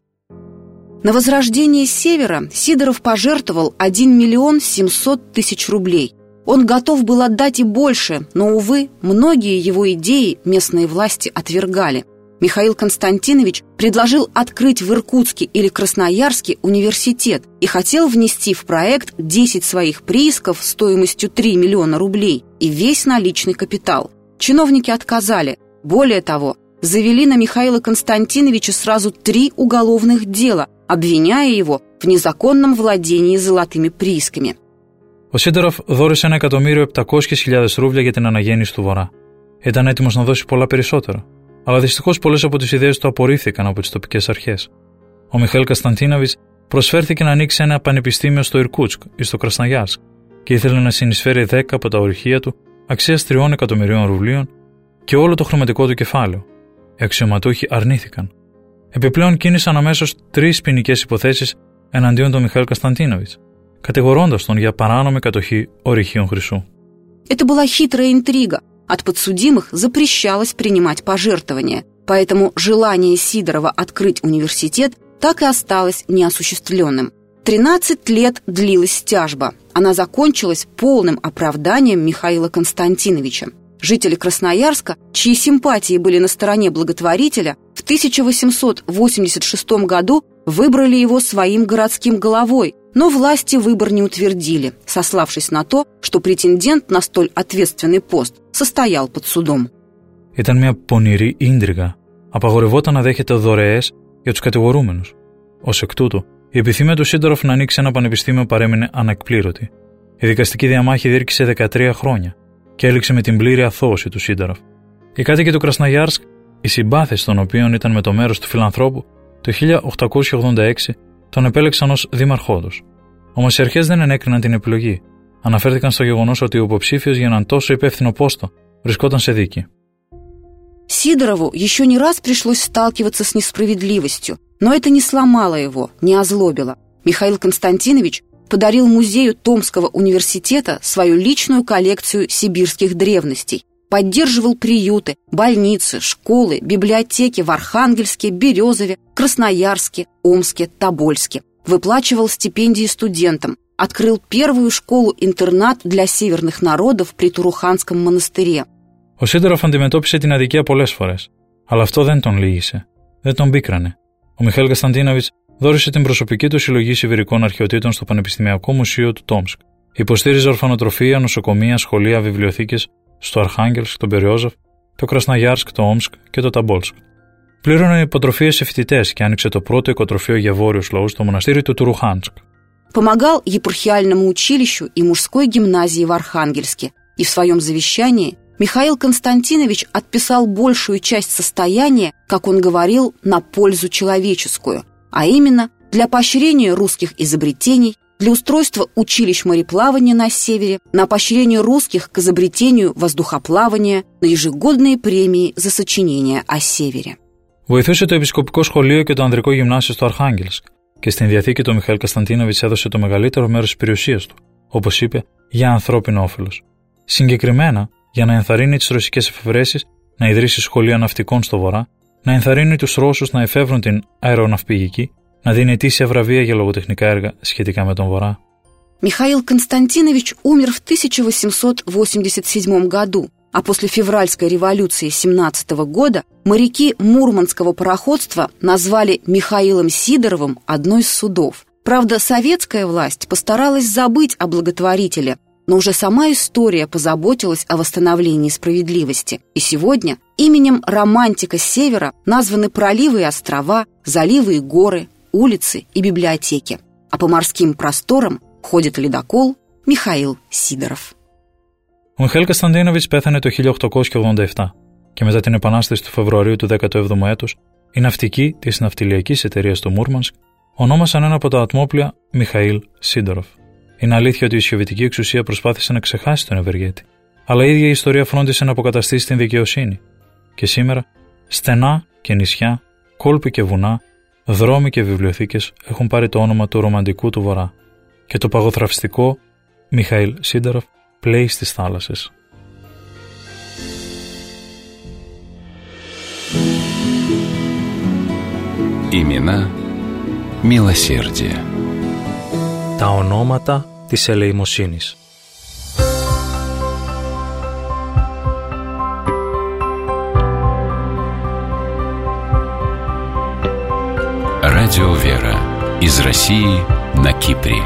На возрождение Севера Сидоров пожертвовал 1 700 000 рублей. Он готов был отдать и больше, но, увы, многие его идеи местные власти отвергали. Михаил Константинович предложил открыть в Иркутске или Красноярске университет и хотел внести в проект 10 своих приисков стоимостью 3 миллиона рублей и весь наличный капитал. Чиновники отказали. Более того, завели на Михаила Константиновича сразу 3 уголовных дела, обвиняя его в незаконном владении золотыми приисками. Ο Σίδεροφ δώρισε 1.700.000 ρούβλια για την αναγέννηση του Βορρά. Ήταν έτοιμος να δώσει πολλά περισσότερα, αλλά δυστυχώς πολλές από τις ιδέες του απορρίφθηκαν από τις τοπικές αρχές. Ο Μιχαήλ Κωνσταντίνοβιτς προσφέρθηκε να ανοίξει ένα πανεπιστήμιο στο Ιρκούτσκ ή στο Κρασναγιάρσκ και ήθελε να συνεισφέρει 10 από τα ορυχεία του αξίας 3 εκατομμυρίων ρουβλίων και όλο το χρηματικό του κεφάλαιο. Οι αξιωματούχοι αρνήθηκαν. Επιπλέον κίνησαν αμέσως 3 ποινικές υποθέσεις εναντίον του Μιχαήλ Κωνσταντίνοβιτς, κατηγορώντας τον για παράνομη κατοχή ορυχείων χρυσού. Это была хитрая интрига. От подсудимых запрещалось принимать пожертвования, поэтому желание Сидорова открыть университет так и осталось неосуществленным. 13 лет длилась тяжба. Она закончилась полным оправданием Михаила Константиновича. жители Красноярска, чьи симпатии были на стороне благотворителя, в 1886 году выбрали его своим городским головой, но власти выбор не утвердили, сославшись на то, что претендент на столь ответственный пост состоял под судом. Ήταν μια πονηρή ίντριγα. Απαγορευόταν να δέχεται δωρεές για τους κατηγορούμενους. Ως εκ τούτου, η επιθυμία του Σίδωροφ να ανοίξει ένα πανεπιστήμιο παρέμεινε ανεκπλήρωτη. Η δικαστική διαμάχη διήρκησε 13 χρόνια και έληξε με την πλήρη αθώωση του Σίδωροφ. Οι κάτοικοι του Κρασναγιάρσκ, η συμπάθηση των οποίων ήταν με το μέρος του φιλανθρώπου, το 1886 τον επέλεξαν ως δήμαρχό τους. Όμως οι αρχές δεν ενέκριναν την επιλογή. Αναφέρθηκαν στο γεγονός ότι ο υποψήφιος για έναν τόσο υπεύθυνο πόστο βρισκόταν σε δίκη. Сидорову еще не раз пришлось сталкиваться с несправедливостью, но это не сломало его, не озлобило. Михаил Константинович подарил музею Томского университета свою личную коллекцию сибирских древностей, поддерживал приюты, больницы, школы, библиотеки в Архангельске, Березове, Красноярске, Омске, Тобольске, выплачивал стипендии студентам, открыл первую школу-интернат для северных народов при Туруханском монастыре. Ο Σίδωροφ αντιμετώπισε την αδικία πολλές φορές, αλλά αυτό δεν τον λύγησε. Δεν τον πίκρανε. Ο Μιχαήλ Κωνσταντίνοβιτς δώρισε την προσωπική του συλλογή σιβηρικών αρχαιοτήτων στο Πανεπιστημιακό Μουσείο του Τόμσκ. Υποστήριζε ορφανοτροφία, νοσοκομεία, σχολεία, βιβλιοθήκες στο Αρχάγγελσκ, τον Μπεριόζοφ, το Κρασναγιάρσκ, το Όμσκ και το Ταμπόλσκ. Πλήρωνε υποτροφίες σε φοιτητές και άνοιξε το πρώτο οικοτροφείο για βόρειους λαούς στο μοναστήρι του Τουρουχάνσκ. Помогал епархиальному училищу и мужской гимназии в Архангельске, и в своем завещании Михаил Константинович отписал большую часть состояния, как он говорил, на пользу человеческую, а именно для поощрения русских изобретений, для устройства училищ мореплавания на севере, на поощрение русских к изобретению воздухоплавания, на ежегодные премии за сочинения о севере. Βοηθούσε το Επισκοπικό Σχολείο και το Ανδρικό Γυμνάσιο στο Αρχάγγελσκ και στην διαθήκη του Μιχαήλ Κωνσταντίνοβιτς έδωσε το μεγαλύτερο μέρος της περιουσίας του, όπως είπε, για ανθρώπινο όφελος. Συγκεκριμένα, για να ενθαρρύνει τις ρωσικές εφευρέσεις, να ιδρύσει σχολεία ναυτικών στο βορρά, να ενθαρρύνει τους Ρώσους να εφεύρουν την αεροναυπηγική, να δίνει ετήσια βραβεία για λογοτεχνικά έργα σχετικά με τον βορρά. Михаил Константинович умер в 1887 году, а после февральской революции 17 года моряки Мурманского пароходства назвали Михаилом Сидоровым одно из судов. Правда, советская власть постаралась забыть о благотворителе, но уже сама история позаботилась о восстановлении справедливости. И сегодня именем романтика Севера названы проливы и острова, заливы и горы, улицы и библиотеки. А по морским просторам ходит ледокол Михаил Сидоров. Ο Μιχαήλ Κωνσταντίνοβιτς πέθανε το 1887 και μετά την επανάσταση του Φεβρουαρίου του 17ου έτους, οι ναυτικοί της ναυτιλιακής εταιρείας του Μούρμανσκ ονόμασαν ένα από τα ατμόπλια Μιχαήλ Σίδωροφ. Είναι αλήθεια ότι η σοβιετική εξουσία προσπάθησε να ξεχάσει τον ευεργέτη, αλλά η ίδια η ιστορία φρόντισε να αποκαταστήσει την δικαιοσύνη. Και σήμερα, στενά και νησιά, κόλποι και βουνά, δρόμοι και βιβλιοθήκες έχουν πάρει το όνομα του ρομαντικού του Βορρά και το παγοθραυστικό Μιχαήλ Σίδωροφ πλέει στις θάλασσες. Имена μилосердия. Τα ονόματα της ελεημοσύνης. Радио Вера. Из России на Кипре.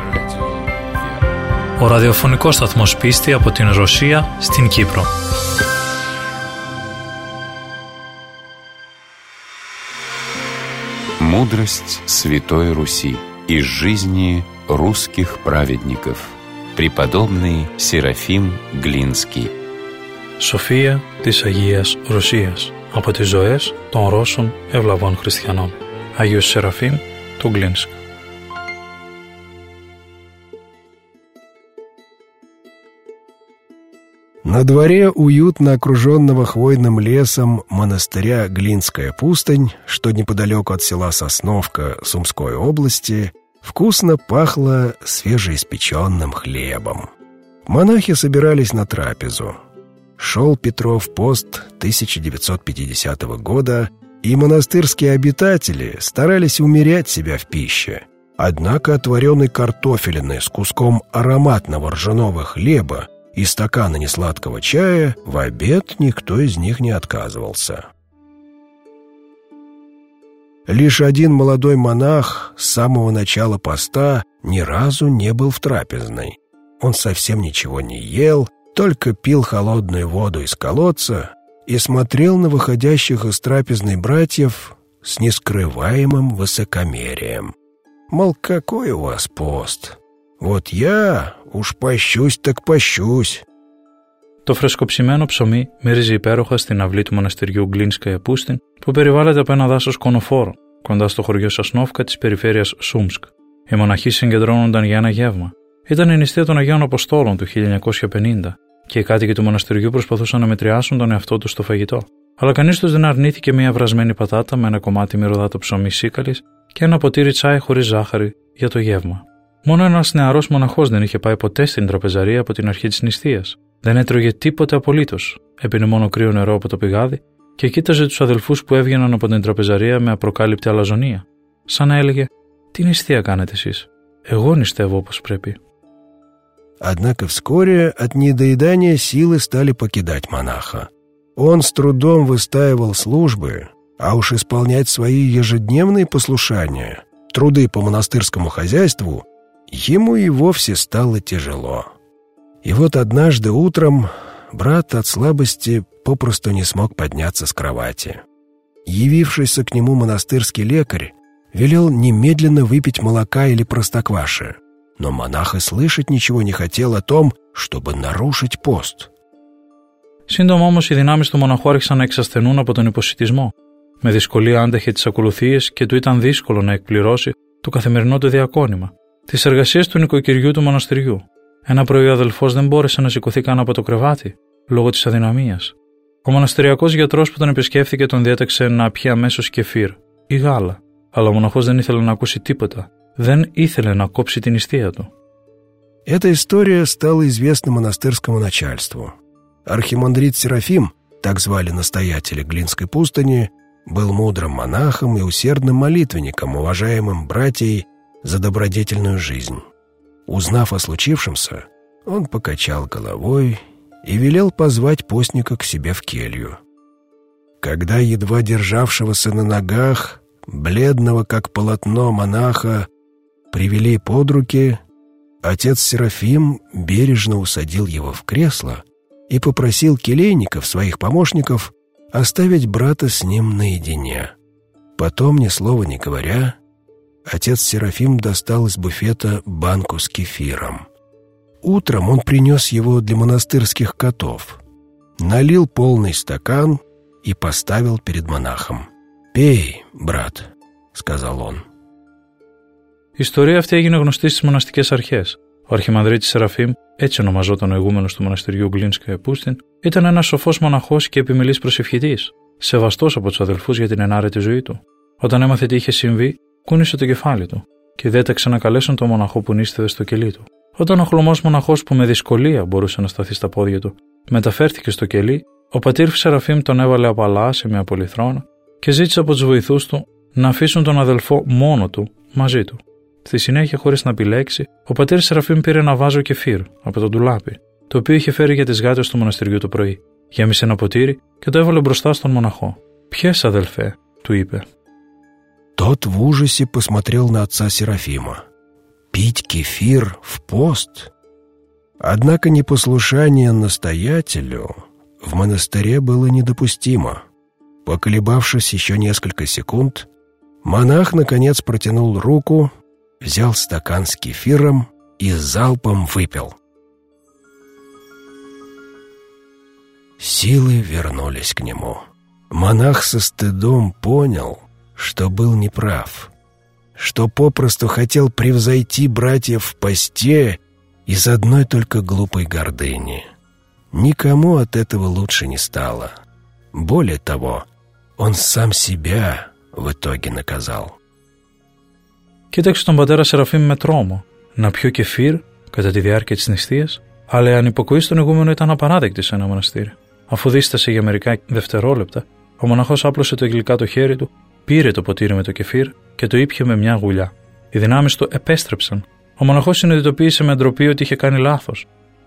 Ο ραδιοφωνικός σταθμός Πίστη από την Ρωσία στην Κύπρο. Мудрость Святой Руси из жизни русских праведников. Преподобный Серафим Глинский. Σοφία της Αγίας Ρωσίας από τις ζωές των Ρώσων ευλαβών χριστιανών. Άγιος Σεραφείμ του Γκλίνσκ. На дворе уютно окруженного хвойным лесом монастыря Глинская пустынь, что неподалеку от села Сосновка Сумской области, вкусно пахло свежеиспеченным хлебом. Монахи собирались на трапезу. Шел Петров пост 1950 года, и монастырские обитатели старались умерять себя в пище. Однако отваренной картофелины с куском ароматного ржаного хлеба и стакана несладкого чая, в обед никто из них не отказывался. Лишь один молодой монах с самого начала поста ни разу не был в трапезной. Он совсем ничего не ел, только пил холодную воду из колодца и смотрел на выходящих из трапезной братьев с нескрываемым высокомерием. Мол, какой у вас пост? Вот я уж πощусь так πощусь. Το φρεσκοψημένο ψωμί μύριζε υπέροχα στην αυλή του μοναστηριού Γκλίνσκαια Πούστιν, που περιβάλλεται από ένα δάσος κονοφόρων, κοντά στο χωριό Σασνόφκα της περιφέρειας Σούμσκ. Οι μοναχοί συγκεντρώνονταν για ένα γεύμα. Ήταν η νηστεία των Αγίων Αποστόλων του 1950 και οι κάτοικοι του μοναστηριού προσπαθούσαν να μετριάσουν τον εαυτό τους στο φαγητό. Αλλά κανείς τους δεν αρνήθηκε μια βρασμένη πατάτα με ένα κομμάτι μυρωδάτο ψωμί σίκαλης και ένα ποτήρι τσάι χωρίς ζάχαρη για το γεύμα. Μόνο ένας νεαρός μοναχός δεν είχε πάει ποτέ στην τραπεζαρία από την αρχή της νηστείας. Δεν έτρωγε τίποτε απολύτως. Έπινε μόνο κρύο νερό από το πηγάδι και κοίταζε τους αδελφούς που έβγαιναν από την τραπεζαρία με απροκάλυπτη αλαζονία. Σαν να έλεγε: «Τι νηστεία κάνετε εσείς? Εγώ νηστεύω όπως πρέπει». Однако вскоре от недоедания силы стали покидать монаха. Он с трудом выстаивал службы, а уж исполнять свои ежедневные послушания, труды по монастырскому хозяйству, ему и вовсе стало тяжело. И вот однажды утром брат от слабости попросту не смог подняться с кровати. Явившийся к нему монастырский лекарь велел немедленно выпить молока или простокваши, но монах и слышать ничего не хотел о том, чтобы нарушить пост. Σύντομα όμως οι δυνάμεις του μοναχού άρχισαν να εξασθενούν από τον υποσιτισμό. Με δυσκολία άντεχε τις ακολουθίες και του ήταν δύσκολο να εκπληρώσει το καθημερινό του διακόνημα, τις εργασίες του νοικοκυριού του μοναστηριού. Ένα πρωί ο αδελφός δεν μπόρεσε να σηκωθεί καν από το κρεβάτι, λόγω της αδυναμίας. Ο μοναστηριακός γιατρός που τον επισκέφθηκε τον διέταξε να πιει αμέσως κεφίρ ή γάλα, αλλά ο μοναχός δεν ήθελε να ακούσει τίποτα, δεν ήθελε να κόψει την νηστεία του. Эта история стала известна монастырскому начальству. Архимандрит Серафим, так звали настоятеля Глинской пустыни, был мудрым монахом и усердным молитвенником, уважаемым братьей за добродетельную жизнь. Узнав о случившемся, он покачал головой и велел позвать постника к себе в келью. Когда едва державшегося на ногах, бледного как полотно монаха, привели под руки, отец Серафим бережно усадил его в кресло и попросил келейников, своих помощников, оставить брата с ним наедине. Потом, ни слова не говоря, отец Серафим достал из буфета банку с кефиром. Утром он принес его для монастырских котов, налил полный стакан и поставил перед монахом. «Пей, брат», — сказал он. Η ιστορία αυτή έγινε γνωστή στις μοναστικές αρχές. Ο Αρχιμανδρίτης Σεραφείμ, έτσι ονομαζόταν ο ηγούμενος του μοναστηριού Γκλίνσκαια Πούστιν, ήταν ένας σοφός μοναχός και επιμελής προσευχητής, σεβαστός από τους αδελφούς για την ενάρετη ζωή του. Όταν έμαθε τι είχε συμβεί, κούνησε το κεφάλι του και διέταξε να καλέσουν τον μοναχό που νίστευε στο κελί του. Όταν ο χλωμός μοναχός που με δυσκολία μπορούσε να σταθεί στα πόδια του μεταφέρθηκε στο κελί, ο πατήρ Σεραφείμ τον έβαλε απαλά σε μια πολυθρόνα και ζήτησε από τους βοηθούς του να αφήσουν τον αδελφό μόνο του μαζί του. Στη συνέχεια, χωρίς να πει λέξη, ο πατήρ Σεραφείμ πήρε ένα βάζο κεφίρ από το ντουλάπι, το οποίο είχε φέρει για τις γάτες του μοναστηριού το πρωί. Γέμισε ένα ποτήρι και το έβαλε μπροστά στον μοναχό. «Πιες, αδελφέ», του είπε. Тот в ужасе посмотрел на отца Серафима. Пить кефир в пост? Однако непослушание настоятелю в монастыре было недопустимо. Поколебавшись еще несколько секунд, монах наконец протянул руку, взял стакан с кефиром и залпом выпил. Силы вернулись к нему. Монах со стыдом понял, что был неправ, что попросту хотел превзойти братьев в посте из одной только глупой гордыни. Никому от этого лучше не стало. Более того, он сам себя в итоге наказал. Κοίταξε τον πατέρα Σεραφείμ με τρόμο να πιω κεφίρ κατά τη διάρκεια της νηστείας, αλλά η ανυποκοή στον ηγούμενο ήταν απαράδεκτη σε ένα μοναστήρι. Αφού δίστασε για μερικά δευτερόλεπτα, ο μοναχός άπλωσε το γλυκά το χέρι του, πήρε το ποτήρι με το κεφίρ και το ήπιε με μια γουλιά. Οι δυνάμεις του επέστρεψαν. Ο μοναχός συνειδητοποίησε με ντροπή ότι είχε κάνει λάθος.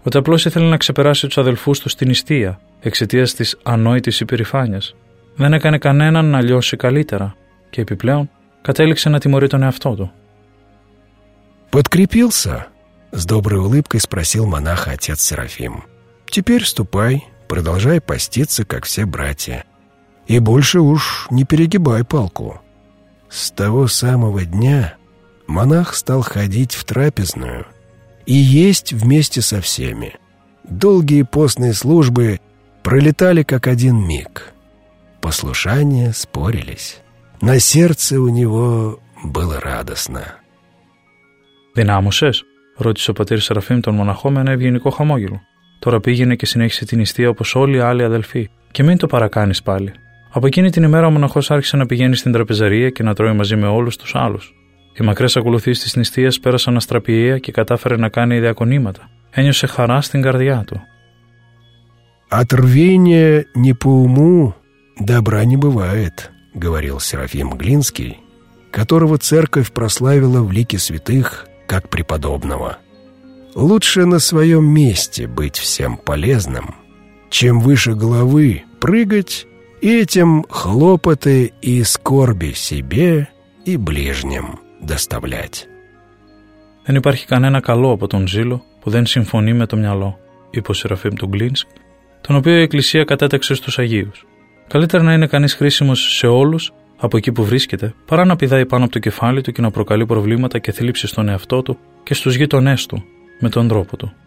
ότι απλώς ήθελε να ξεπεράσει τους αδελφούς του στην νηστεία εξαιτίας της ανόητης υπερηφάνειας. Δεν έκανε κανέναν να λιώσει καλύτερα και επιπλέον κατέληξε να τιμωρεί τον εαυτό του. «Подкрепился?» — с доброй улыбкой спросил монаха отец Серафим. «Теперь ступай, продолжай поститься, как все братья. И больше уж не перегибай палку». С того самого дня монах стал ходить в трапезную и есть вместе со всеми. Долгие постные службы пролетали как один миг. Послушания спорились. На сердце у него было радостно. «Δυνάμωσες?» ρώτησε ο πατήρ Σεραφείμ τον μοναχό με ένα ευγενικό χαμόγελο. Τώρα πήγαινε και συνέχισε την νηστεία όπως όλοι οι άλλοι αδελφοί, και μην το παρακάνεις πάλι. Από εκείνη την ημέρα ο μοναχός άρχισε να πηγαίνει στην τραπεζαρία και να τρώει μαζί με όλους τους άλλους. Οι μακρές ακολουθήσεις της νηστείας πέρασαν αστραπιαία και κατάφερε να κάνει διακονήματα. Ένιωσε χαρά στην καρδιά του. «От рвения не по уму добра не бывает», — говорил Серафим Глинский, которого церковь прославила в лике святых как преподобного. «Лучше на своем месте быть всем полезным, чем выше головы прыгать и этим хлопоты и скорби себе и ближним доставлять». Δεν υπάρχει κανένα καλό από τον ζήλο που δεν συμφωνεί με το μυαλό, είπε ο Σεραφείμ του Γκλίνσκ, τον οποίο η Εκκλησία κατέταξε στους Αγίους. Καλύτερα να είναι κανείς χρήσιμος σε όλους από εκεί που βρίσκεται, παρά να πηδάει πάνω από το κεφάλι του και να προκαλεί προβλήματα και θλίψεις στον εαυτό του και στους γείτονές του με τον τρόπο του.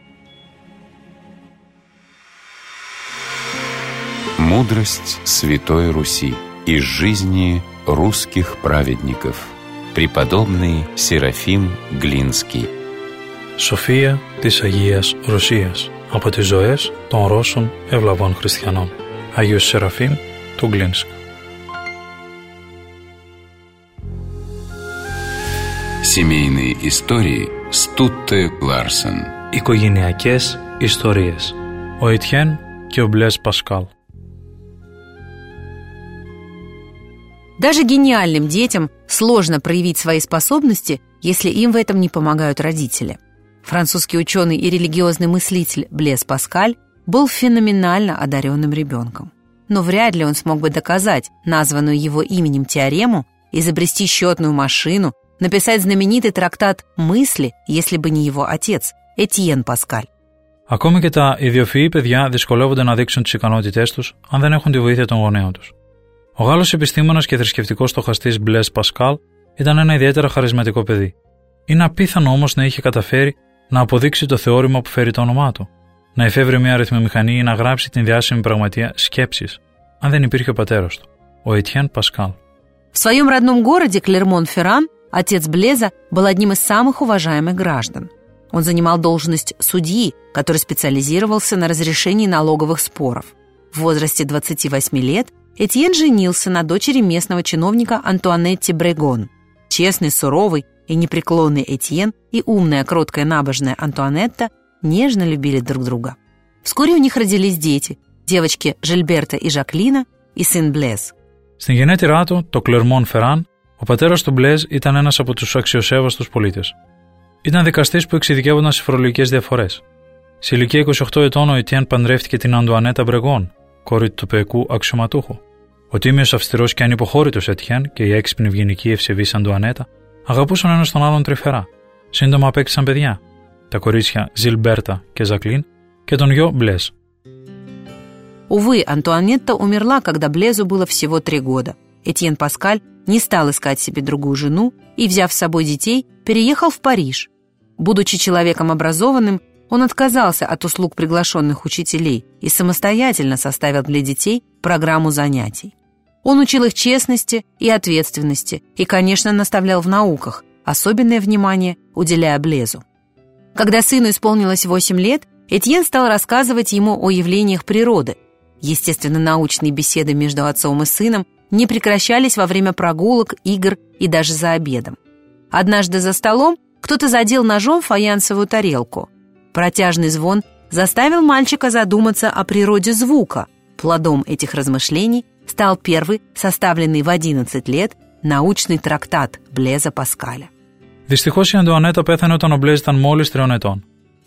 Мудрость Святой Руси из жизни русских праведников. Преподобный Серафим Глинский. Σοφία της Αγίας Ρωσίας από τις ζωές των Ρώσων ευλαβών χριστιανών. Άγιος Σεραφείμ του Γκλίνσκ. Семейные истории Стутте Ларсен. Οικογενειακές ιστορίες. Ο Ετιέν και ο Μπλέζ Πασκάλ. Даже гениальным детям сложно проявить свои способности, если им в этом не помогают родители. Французский ученый и религиозный мыслитель Блез Паскаль был феноменально одаренным ребенком. Но вряд ли он смог бы доказать названную его именем теорему, изобрести счетную машину, написать знаменитый трактат «Мысли», если бы не его отец, Этьен Паскаль. Ακόμη και τα ιδιοφυή παιδιά δυσκολεύονται να δείξουν τις ικανότητές τους αν δεν έχουν τη βοήθεια των γονέων τους. Ο Γάλλος επιστήμονας και θρησκευτικός στοχαστής Μπλέζ Πασκάλ ήταν ένα ιδιαίτερα χαρισματικό παιδί. Είναι απίθανο όμως να είχε καταφέρει να αποδείξει το θεώρημα που φέρει το όνομά του, να εφεύρει μια αριθμομηχανή ή να γράψει την διάσημη πραγματεία «Σκέψεις», αν δεν υπήρχε ο πατέρας του, ο Ετιέν Πασκάλ. В своем родном городе Клермон-Ферран отец Блеза был одним из самых уважаемых граждан. Он занимал должность судьи, который специализировался на разрешении налоговых споров. В возрасте 28 лет Этьен женился на дочери местного чиновника Антуанетте Брегон. Честный, суровый и непреклонный Этьен и умная, кроткая, набожная Антуанетта нежно любили друг друга. Вскоре у них родились дети, девочки Жильберта и Жаклина и сын Блез. Στην γενέτειρά του, το Κλερμόν Φεράν, ο πατέρας του Μπλέζ ήταν ένας από τους αξιοσέβαστους πολίτες. Ήταν δικαστής που εξειδικεύονταν σε φορολογικές διαφορές. Σε ηλικία 28 ετών, ο Ετιέν παντρεύτηκε την Αντουανέτα Μπρεγόν, κόρη του τοπικού αξιωματούχου. Ο τίμιος, αυστηρός και ανυποχώρητος Ετιέν και η έξυπνη, ευγενική, ευσεβής Αντουανέτα αγαπούσαν ένας τον άλλον τρυφερά. Σύντομα απέκτησαν παιδιά, τα κορίτσια Ζιλμπέρτα και Ζακλίν και τον γιο Μπλέζ. Увы, Антуанетта умерла, когда Блезу было всего 3 года. Этьен Паскаль не стал искать себе другую жену и, взяв с собой детей, переехал в Париж. Будучи человеком образованным, он отказался от услуг приглашенных учителей и самостоятельно составил для детей программу занятий. Он учил их честности и ответственности и, конечно, наставлял в науках, особенное внимание уделяя Блезу. Когда сыну исполнилось 8 лет, Этьен стал рассказывать ему о явлениях природы. Естественно-научные беседы между отцом и сыном не прекращались во время прогулок, игр и даже за обедом. Однажды за столом кто-то задел ножом фаянсовую тарелку. Протяжный звон заставил мальчика задуматься о природе звука. Плодом этих размышлений стал первый, составленный в 11 лет, научный трактат Блеза Паскаля. Δυστυχώς η Αντουανέτα πέθανε όταν ο Μπλέζ ήταν μόλις 3 ετών.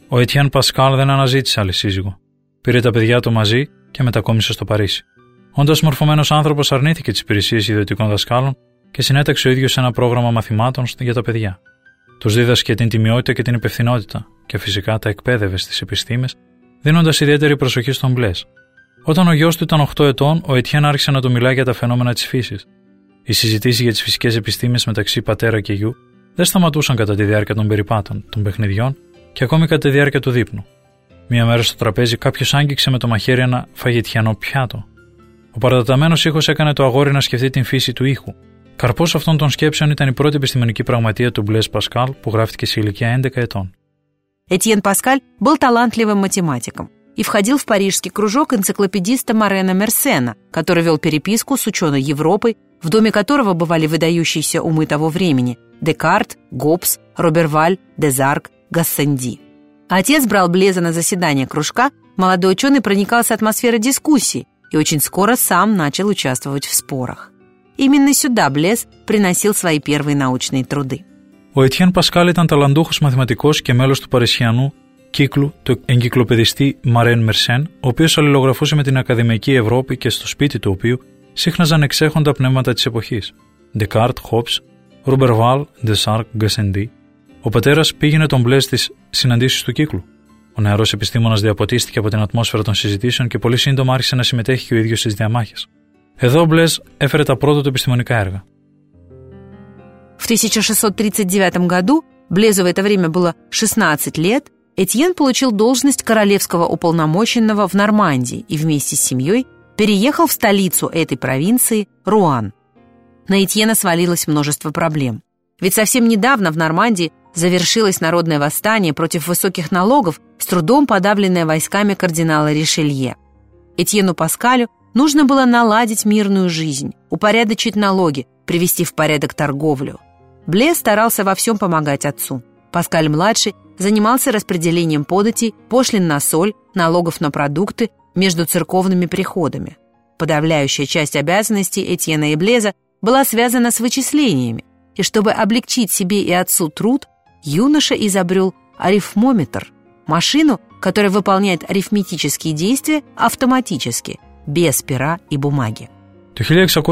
Ο Ετιέν Πασκάλ δεν αναζήτησε άλλη σύζυγο. Πήρε τα παιδιά του μαζί και μετακόμισε στο Παρίσι. Όντας μορφωμένος άνθρωπος, αρνήθηκε τις υπηρεσίες ιδιωτικών δασκάλων και συνέταξε ο ίδιος ένα πρόγραμμα μαθημάτων για τα παιδιά. Τους δίδασκε την τιμιότητα και την υπευθυνότητα και φυσικά τα εκπαίδευε στις επιστήμες, δίνοντας ιδιαίτερη προσοχή στον Μπλέζ. Όταν ο γιος του ήταν 8 ετών, ο Ετιέν άρχισε να του μιλάει για τα φαινόμενα της φύσης. Οι συζητήσεις για τις φυσικές επιστήμες μεταξύ πατέρα και γιου δεν σταματούσαν κατά τη διάρκεια των περιπάτων, των παιχνιδιών και ακόμη κατά τη διάρκεια του δείπνου. Μία μέρα στο τραπέζι, κάποιος άγγιξε με το μαχαίρι ένα φαγητιανό πιάτο. Ο παρατεταμένος ήχος έκανε το αγόρι να σκεφτεί την φύση του ήχου. Καρπός αυτών των σκέψεων ήταν η πρώτη επιστημονική πραγματεία του Blaise Pascal, που γράφτηκε σε ηλικία 11 ετών. Этьен Паскаль был талантливым математиком и входил в парижский кружок энциклопедиста Морена Мерсена, который вел переписку с ученой Европой, в доме которого бывали выдающиеся умы того времени – Декарт, Гоббс, Роберваль, Дезарк, Гассенди. Отец брал Блеза на заседание кружка, молодой ученый проникался атмосферой дискуссий и очень скоро сам начал участвовать в спорах. Именно сюда Блез приносил свои первые научные труды. Ο Ετιέν Πασκάλ ήταν ταλαντούχος μαθηματικός και μέλος του παρισιανού κύκλου του εγκυκλοπαιδιστή Μαρέν Μερσέν, ο οποίος αλληλογραφούσε με την ακαδημαϊκή Ευρώπη και στο σπίτι του οποίου σύχναζαν εξέχοντα πνεύματα της εποχής. Ντεκάρτ, Χόμπς, Ρομπερβάλ, Ντεσάρκ, Γκασεντί. Ο πατέρας πήγαινε τον Μπλέζ στις συναντήσεις του κύκλου. Ο νεαρός επιστήμονας διαποτίστηκε από την ατμόσφαιρα των συζητήσεων και πολύ σύντομα άρχισε να συμμετέχει και ο ίδιος στις διαμάχες. Εδώ ο Μπλέζ έφερε τα πρώτα του επιστημονικά έργα. В 1639 году, Блезу в это время было 16 лет, Этьен получил должность королевского уполномоченного в Нормандии и вместе с семьей переехал в столицу этой провинции Руан. На Этьена свалилось множество проблем. Ведь совсем недавно в Нормандии завершилось народное восстание против высоких налогов, с трудом подавленное войсками кардинала Ришелье. Этьену Паскалю нужно было наладить мирную жизнь, упорядочить налоги, привести в порядок торговлю. Блез старался во всем помогать отцу. Паскаль-младший занимался распределением податей, пошлин на соль, налогов на продукты между церковными приходами. Подавляющая часть обязанностей Этьена и Блеза была связана с вычислениями, и чтобы облегчить себе и отцу труд, юноша изобрел арифмометр, машину, которая выполняет арифметические действия автоматически, без пера и бумаги. Το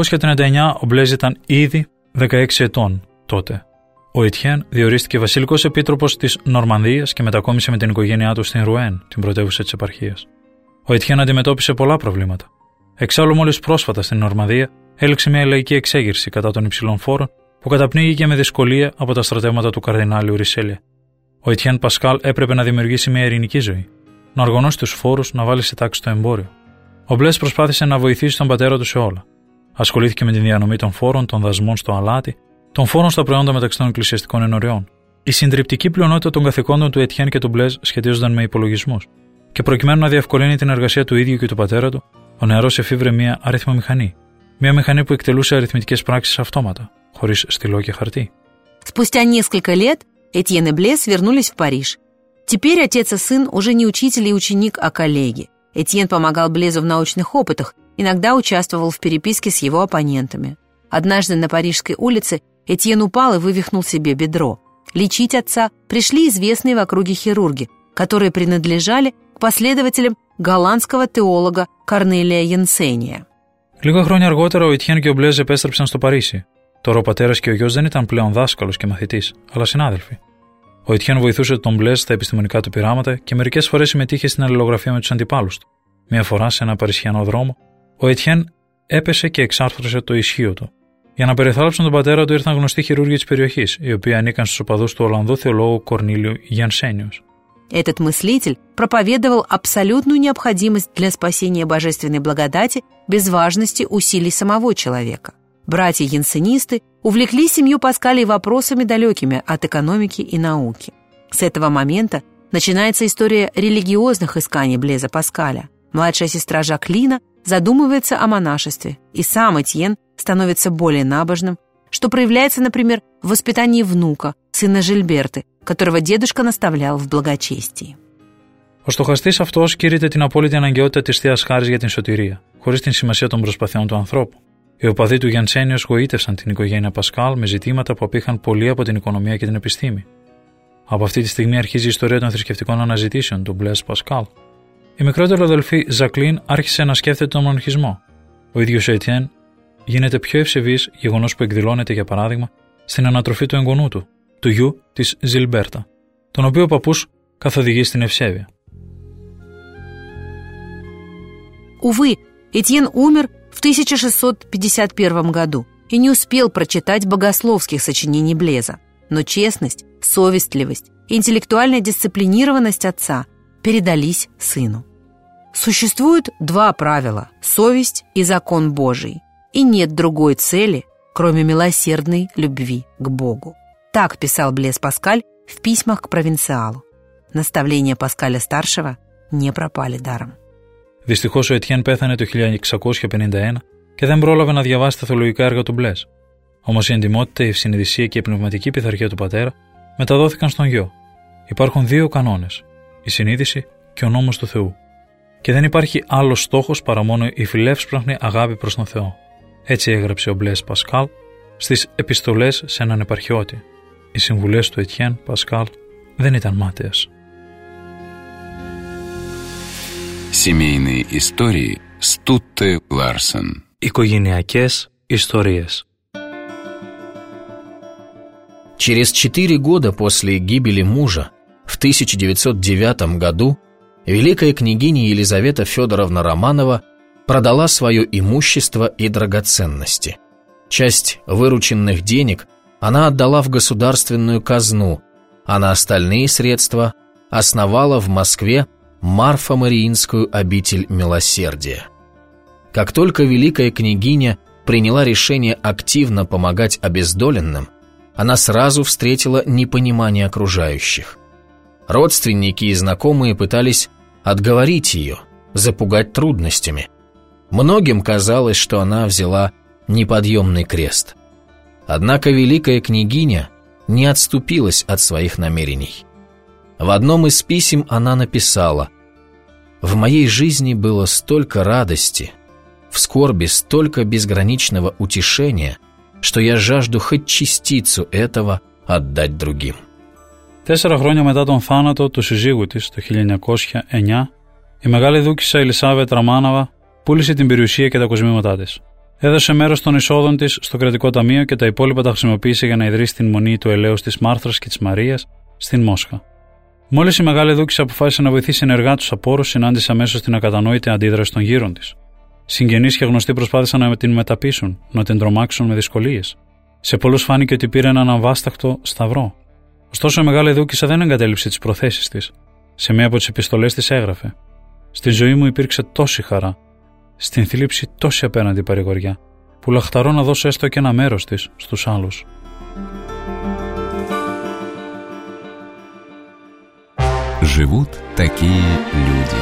1639 ο Μπλέζ ήταν ήδη 16 ετών τότε. Ο Ετιέν διορίστηκε βασιλικός επίτροπος της Νορμανδίας και μετακόμισε με την οικογένειά του στην Ρουέν, την πρωτεύουσα της επαρχίας. Ο Ετιέν αντιμετώπισε πολλά προβλήματα. Εξάλλου, μόλις πρόσφατα στην Νορμανδία έληξε μια λαϊκή εξέγερση κατά των υψηλών φόρων που καταπνίγηκε με δυσκολία από τα στρατεύματα του καρδινάλιου Ρισέλιε. Ο Ετιέν Πασκάλ έπρεπε να δημιουργήσει μια ειρηνική ζωή, να οργανώσει τους φόρους, να βάλει σε τάξη το εμπόριο. Ο Μπλέζ προσπάθησε να βοηθήσει τον πατέρα του σε όλα. Ασχολήθηκε με τη διανομή των φόρων, των δασμών στο αλάτι, των φόρων στα προϊόντα μεταξύ των εκκλησιαστικών ενωριών. Η συντριπτική πλειονότητα των καθηκόντων του Ετιέν και του Μπλέζ σχετίζονταν με υπολογισμούς. Και προκειμένου να διευκολύνει την εργασία του ίδιου και του πατέρα του, ο νεαρός εφήβρε μια αριθμομηχανή. Μια μηχανή που εκτελούσε αριθμητικές πράξεις αυτόματα, χωρίς στυλό και χαρτί. Спустя несколько лет Этьен и Блез вернулись в Париж. Теперь отец и сын уже не учитель и ученик, а коллеги. Этьен помогал Блезу в научных опытах, иногда участвовал в переписке с его оппонентами. Однажды на Парижской улице Этьен упал и вывихнул себе бедро. Лечить отца пришли известные в округе хирурги, которые принадлежали к последователям голландского теолога Корнелия Йенсения. Λίγα χρόνια αργότερα ο Ετιέν και ο Μπλέζ επέστρεψαν στο Παρίσι. Τώρα ο πατέρας και ο γιος δεν ήταν πλέον δάσκαλος και μαθητής, αλλά συνάδελφοι. Ο Ετιέν βοηθούσε τον Μπλέζ στα επιστημονικά του πειράματα και μερικές φορές συμμετείχε στην αλληλογραφία με τους αντιπάλους του. Μία φορά σε ένα παρισιανό δρόμο, ο Ετιέν έπεσε και εξάρθρωσε το ισχύο του. Για να περιθάλψουν τον πατέρα του ήρθαν γνωστοί χειρούργοι της περιοχής, οι οποίοι ανήκαν στους οπαδούς του Ολλανδού θεολόγου Κορνίλιου Γιανσένιους. Этот мыслитель проповедовал абсолютную необходимость для спасения божественной благодати без важности усилий самого человека. Братья-янсенисты увлекли семью Паскалей вопросами далекими от экономики и науки. С этого момента начинается история религиозных исканий Блеза Паскаля. Младшая сестра Жаклина задумывается о монашестве, и сам Этьен становится более набожным, что проявляется, например, в воспитании внука, сына Жильберты, которого дедушка наставлял в благочестии. Ο στοχαστής αυτός κήρυτε την απόλυτη αναγκαιότητα της Θείας Χάρης για την σωτηρία, χωρίς την σημασία των προσπαθειών του ανθρώπου. Οι οπαδοί του Γιανσένιος γοήτευσαν την οικογένεια Πασκάλ με ζητήματα που απήχαν πολύ από την οικονομία και την επιστήμη. Από αυτή τη στιγμή αρχίζει η ιστορία των θρησκευτικών αναζητήσεων του Μπλέζ Πασκάλ. Η μικρότερη αδελφή Ζακλίν άρχισε να σκέφτεται τον μοναχισμό. Ο ίδιος ο Ετιέν γίνεται πιο ευσεβής, γεγονός που εκδηλώνεται για παράδειγμα στην ανατροφή του εγγονού του, του γιου της Ζιλμπέρτα, τον οποίο ο παππούς καθοδηγεί στην ευσέβεια. Увы, Этьен умер в 1651 году и не успел прочитать богословских сочинений Блеза, но честность, совестливость и интеллектуальная дисциплинированность отца передались сыну. Существует два правила – совесть и закон Божий, и нет другой цели, кроме милосердной любви к Богу. Так писал Блез Паскаль в письмах к провинциалу. Наставления Паскаля-старшего не пропали даром. Δυστυχώς ο Ετιέν πέθανε το 1651 και δεν πρόλαβε να διαβάσει τα θεολογικά έργα του Μπλέζ. Όμως η εντιμότητα, η ευσυνειδησία και η πνευματική πειθαρχία του πατέρα μεταδόθηκαν στον γιο. Υπάρχουν δύο κανόνες: η συνείδηση και ο νόμος του Θεού. Και δεν υπάρχει άλλος στόχος παρά μόνο η φιλεύσπραχνη αγάπη προς τον Θεό. Έτσι έγραψε ο Μπλέζ Πασκάλ στις επιστολές σε έναν επαρχιώτη. Οι συμβουλές του Ετιέν Πασκάλ δεν ήταν μάταιες. Семейные истории с Тутте Ларсен. Οικογενειακές ιστορίες. Через 4 года после гибели мужа, в 1909 году, великая княгиня Елизавета Федоровна Романова продала свое имущество и драгоценности. Часть вырученных денег она отдала в государственную казну, а на остальные средства основала в Москве Марфо-Мариинскую обитель милосердия. Как только великая княгиня приняла решение активно помогать обездоленным, она сразу встретила непонимание окружающих. Родственники и знакомые пытались отговорить ее, запугать трудностями. Многим казалось, что она взяла неподъемный крест. Однако великая княгиня не отступилась от своих намерений. В одном из писем она написала: «В моей жизни было столько радости, в скорби столько безграничного утешения, что я жажду хоть частицу этого отдать другим». 4 χρόνια μετά τον θάνατο του συζύγου της το 1909, η μεγάλη δούκισσα Ελισάβετ Ραμάνοβα πούλησε την περιουσία και τα κοσμήματά της. Έδωσε μέρος των εισόδων της στο κρατικό ταμείο και τα υπόλοιπα τα χρησιμοποίησε για να ιδρύσει την μονή του ελέους της Μάρθρας και της Μαρίας στην Μόσχα. Μόλις η μεγάλη δούκισσα αποφάσισε να βοηθήσει ενεργά τους απόρους, συνάντησε αμέσως την ακατανόητη αντίδραση των γύρων της. Συγγενείς και γνωστοί προσπάθησαν να την μεταπείσουν, να την τρομάξουν με δυσκολίες. Σε πολλούς φάνηκε ότι πήρε έναν αβάσταχτο σταυρό. Ωστόσο, η μεγάλη δούκισσα δεν εγκατέλειψε τις προθέσεις της. Σε μία από τις επιστολές της έγραφε: «Στη ζωή μου υπήρξε τόση χαρά, στην θλίψη τόση απέναντι παρηγοριά, που λαχταρώ να δώσω έστω και ένα μέρος της στους άλλους». Живут такие люди.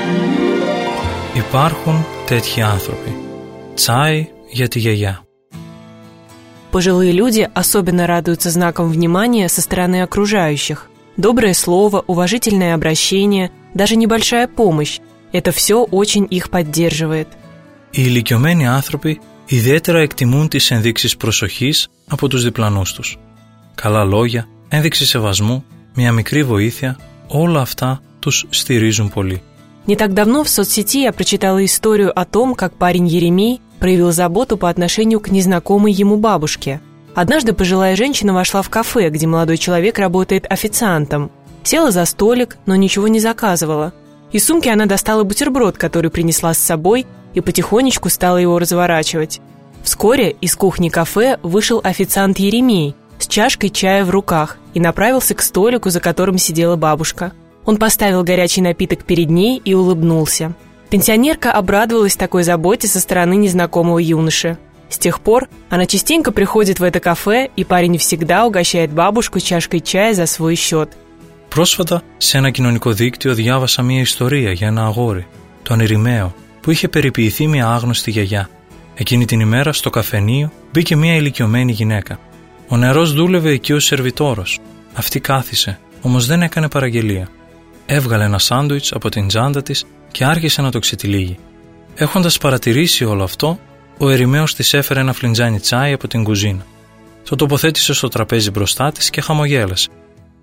Υπάρχουν τέτοιοι άνθρωποι. Τσάι για τη γιαγιά. Пожилые люди особенно радуются знакам внимания со стороны окружающих. Доброе слово, уважительное обращение, даже небольшая помощь – это все очень их поддерживает. Οι ηλικιωμένοι άνθρωποι ιδιαίτερα εκτιμούν τις ενδείξεις προσοχής από τους διπλανούς τους. Καλά λόγια, ένδειξη σεβασμού, μια μικρή βοήθεια, όλα αυτά τους στηρίζουν πολύ. Не так давно в соцсети я прочитала историю о том, как парень Еремей проявил заботу по отношению к незнакомой ему бабушке. Однажды пожилая женщина вошла в кафе, где молодой человек работает официантом. Села за столик, но ничего не заказывала. Из сумки она достала бутерброд, который принесла с собой, и потихонечку стала его разворачивать. Вскоре из кухни кафе вышел официант Еремей с чашкой чая в руках и направился к столику, за которым сидела бабушка. Он поставил горячий напиток перед ней и улыбнулся. Пенсионерка обрадовалась такой заботе со стороны незнакомого юноши. С тех пор она частенько приходит в это кафе, и парень всегда угощает бабушку чашкой чая за свой счет. Πρόσφατα, σε ένα κοινωνικό δίκτυο διάβασα μια ιστορία για ένα αγόρι, τον Ιρημαίο, που είχε περιποιηθεί μια άγνωστη γιαγιά. Εκείνη την ημέρα, στο καφενείο, μπήκε μια ηλικιωμένη γυναίκα. Ο νεαρός δούλευε εκεί ως σερβιτόρος. Αυτή κάθισε, όμως δεν έκανε παραγγελία. Έβγαλε ένα σάντουιτς από την τσάντα της και άρχισε να το ξετυλίγει. Έχοντας παρατηρήσει όλο αυτό, ο ερημαίος της έφερε ένα φλιντζάνι τσάι από την κουζίνα. Το τοποθέτησε στο τραπέζι μπροστά της και χαμογέλασε.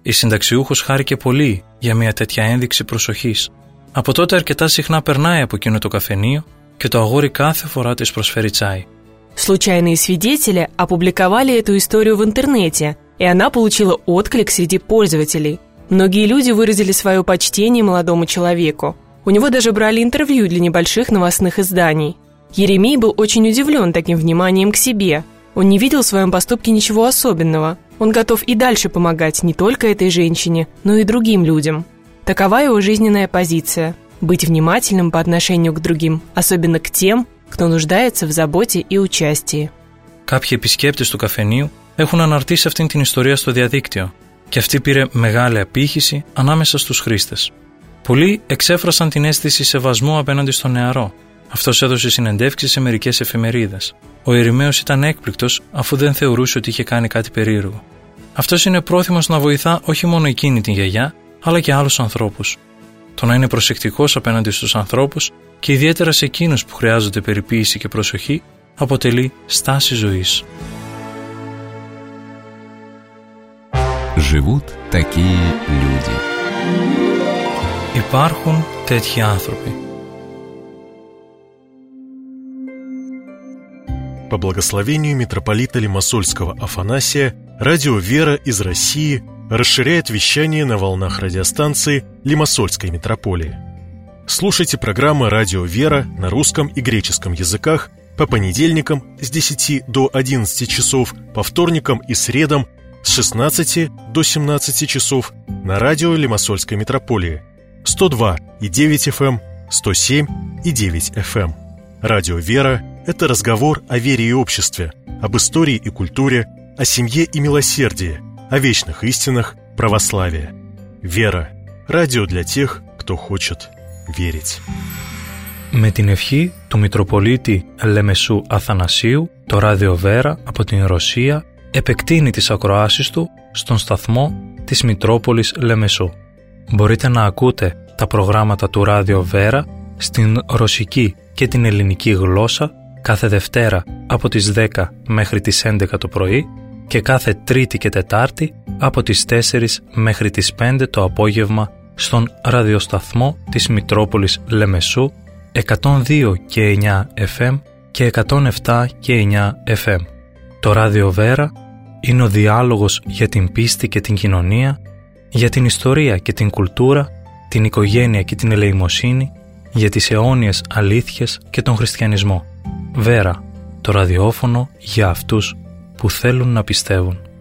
Η συνταξιούχος χάρηκε πολύ για μια τέτοια ένδειξη προσοχής. Από τότε αρκετά συχνά περνάει από εκείνο το καφενείο και το αγόρι κάθε φορά της προσφέρει τσάι. Случайные свидетели опубликовали эту историю в интернете, и она получила отклик среди пользователей. Многие люди выразили свое почтение молодому человеку. У него даже брали интервью для небольших новостных изданий. Еремей был очень удивлен таким вниманием к себе. Он не видел в своем поступке ничего особенного. Он готов и дальше помогать не только этой женщине, но и другим людям. Такова его жизненная позиция – быть внимательным по отношению к другим, особенно к тем, кто нуждается в заботе и участии. Κάποιοι επισκέπτες του καφενείου έχουν αναρτήσει αυτήν την ιστορία στο διαδίκτυο και αυτή πήρε μεγάλη απήχηση ανάμεσα στους χρήστες. Πολλοί εξέφρασαν την αίσθηση σεβασμού απέναντι στον νεαρό. Αυτός έδωσε συνεντεύξεις σε μερικές εφημερίδες. Ο Ιερημαίος ήταν έκπληκτος αφού δεν θεωρούσε ότι είχε κάνει κάτι περίεργο. Αυτός είναι πρόθυμος να βοηθά όχι μόνο εκείνη την γιαγιά, αλλά και άλλους ανθρώπους. Το να είναι προσεκτικός απέναντι στους ανθρώπους και ιδιαίτερα σε εκείνους που χρειάζονται περιποίηση και προσοχή αποτελεί στάση ζωής. Живут такие люди. Υπάρχουν τέτοιοι άνθρωποι. По благословению митрополита Лимассольского Афанасия, радио «Вера» из России расширяет вещание на волнах радиостанции Лимассольской митрополии. Слушайте программы «Радио «Вера» на русском и греческом языках по понедельникам с 10 до 11 часов, по вторникам и средам с 16 до 17 часов на радио Лимассольской митрополии 102,9 FM, 107,9 FM. Радио «Вера» — это разговор о вере и обществе, об истории и культуре, о семье и милосердии, о вечных истинах православия. «Вера» — радио для тех, кто хочет верить. Με την ευχή του Μητροπολίτη Λεμεσού Αθανασίου, το ράδιο Βέρα από την Ρωσία επεκτείνει τις ακροάσεις του στον σταθμό της Μητρόπολης Λεμεσού. Μπορείτε να ακούτε τα προγράμματα του ράδιο Βέρα στην ρωσική και την ελληνική γλώσσα κάθε Δευτέρα από τις 10 μέχρι τις 11 το πρωί και κάθε Τρίτη και Τετάρτη από τις 4 μέχρι τις 5 το απόγευμα στον ραδιοσταθμό της Μητρόπολης Λεμεσού 102 και 9 FM και 107 και 9 FM. Το ράδιο Βέρα είναι ο διάλογος για την πίστη και την κοινωνία, για την ιστορία και την κουλτούρα, την οικογένεια και την ελεημοσύνη, για τις αιώνιες αλήθειες και τον χριστιανισμό. Βέρα, το ραδιόφωνο για αυτούς που θέλουν να πιστεύουν.